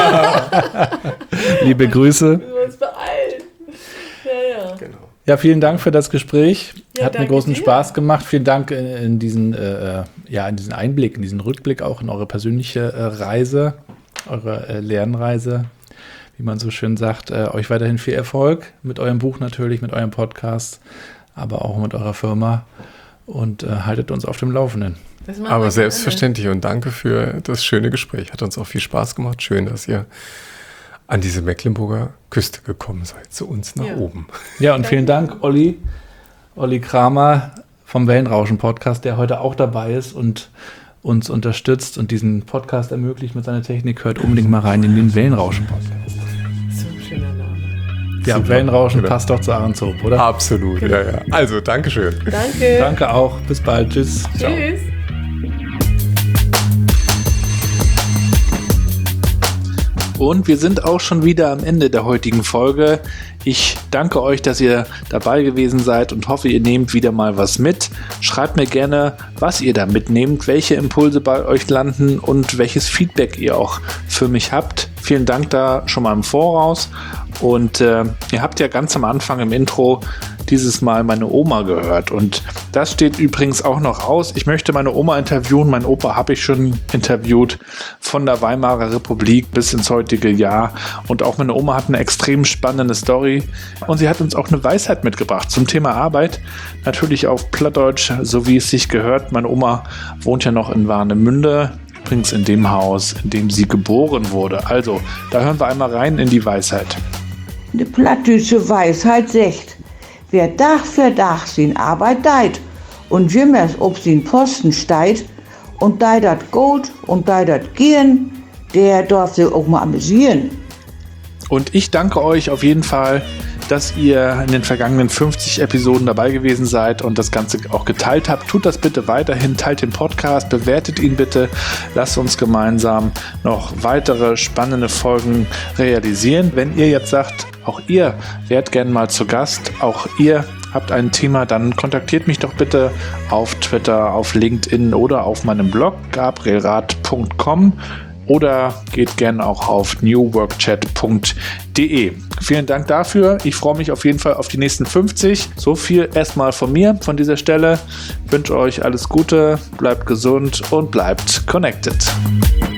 Liebe Grüße. Wir müssen uns beeilen. Ja. Genau. Ja, vielen Dank für das Gespräch. Ja, Hat mir danke großen dir. Spaß gemacht. Vielen Dank in diesen Einblick, in diesen Rückblick auch in eure persönliche Reise, eure Lernreise, wie man so schön sagt. Euch weiterhin viel Erfolg mit eurem Buch natürlich, mit eurem Podcast, aber auch mit eurer Firma und haltet uns auf dem Laufenden. Das machen wir Aber gerne. selbstverständlich und danke für das schöne Gespräch. Hat uns auch viel Spaß gemacht. Schön, dass ihr an diese Mecklenburger Küste gekommen seid, zu uns nach Ja. oben. Ja, und vielen Dank, Olli Kramer vom Wellenrauschen-Podcast, der heute auch dabei ist und uns unterstützt und diesen Podcast ermöglicht mit seiner Technik. Hört unbedingt mal rein in den Wellenrauschen-Podcast. So ein schöner Name. Ja, Super. Wellenrauschen Oder? passt doch zu Ahrenshoop, oder? Absolut, ja. Also, Dankeschön. Danke. Danke auch. Bis bald. Tschüss. Tschüss. Und wir sind auch schon wieder am Ende der heutigen Folge. Ich danke euch, dass ihr dabei gewesen seid und hoffe, ihr nehmt wieder mal was mit. Schreibt mir gerne, was ihr da mitnehmt, welche Impulse bei euch landen und welches Feedback ihr auch für mich habt. Vielen Dank da schon mal im Voraus. Und ihr habt ja ganz am Anfang im Intro dieses Mal meine Oma gehört. Und das steht übrigens auch noch aus. Ich möchte meine Oma interviewen. Mein Opa habe ich schon interviewt, von der Weimarer Republik bis ins heutige Jahr. Und auch meine Oma hat eine extrem spannende Story. Und sie hat uns auch eine Weisheit mitgebracht zum Thema Arbeit. Natürlich auf Plattdeutsch, so wie es sich gehört. Meine Oma wohnt ja noch in Warnemünde. Übrigens in dem Haus, in dem sie geboren wurde. Also, da hören wir einmal rein in die Weisheit. Die plattdütsche Weisheit sagt, wer Tag für Tag sin Arbeit deit und jimmers ob sin Posten steit und dei dat Gold und dei dat Gehen, der darf sich auch mal amüsieren. Und ich danke euch auf jeden Fall, dass ihr in den vergangenen 50 Episoden dabei gewesen seid und das Ganze auch geteilt habt. Tut das bitte weiterhin, teilt den Podcast, bewertet ihn bitte. Lasst uns gemeinsam noch weitere spannende Folgen realisieren. Wenn ihr jetzt sagt, auch ihr wärt gerne mal zu Gast, auch ihr habt ein Thema, dann kontaktiert mich doch bitte auf Twitter, auf LinkedIn oder auf meinem Blog gabrielrath.com. Oder geht gerne auch auf newworkchat.de. Vielen Dank dafür. Ich freue mich auf jeden Fall auf die nächsten 50. So viel erstmal von mir von dieser Stelle. Ich wünsche euch alles Gute, bleibt gesund und bleibt connected.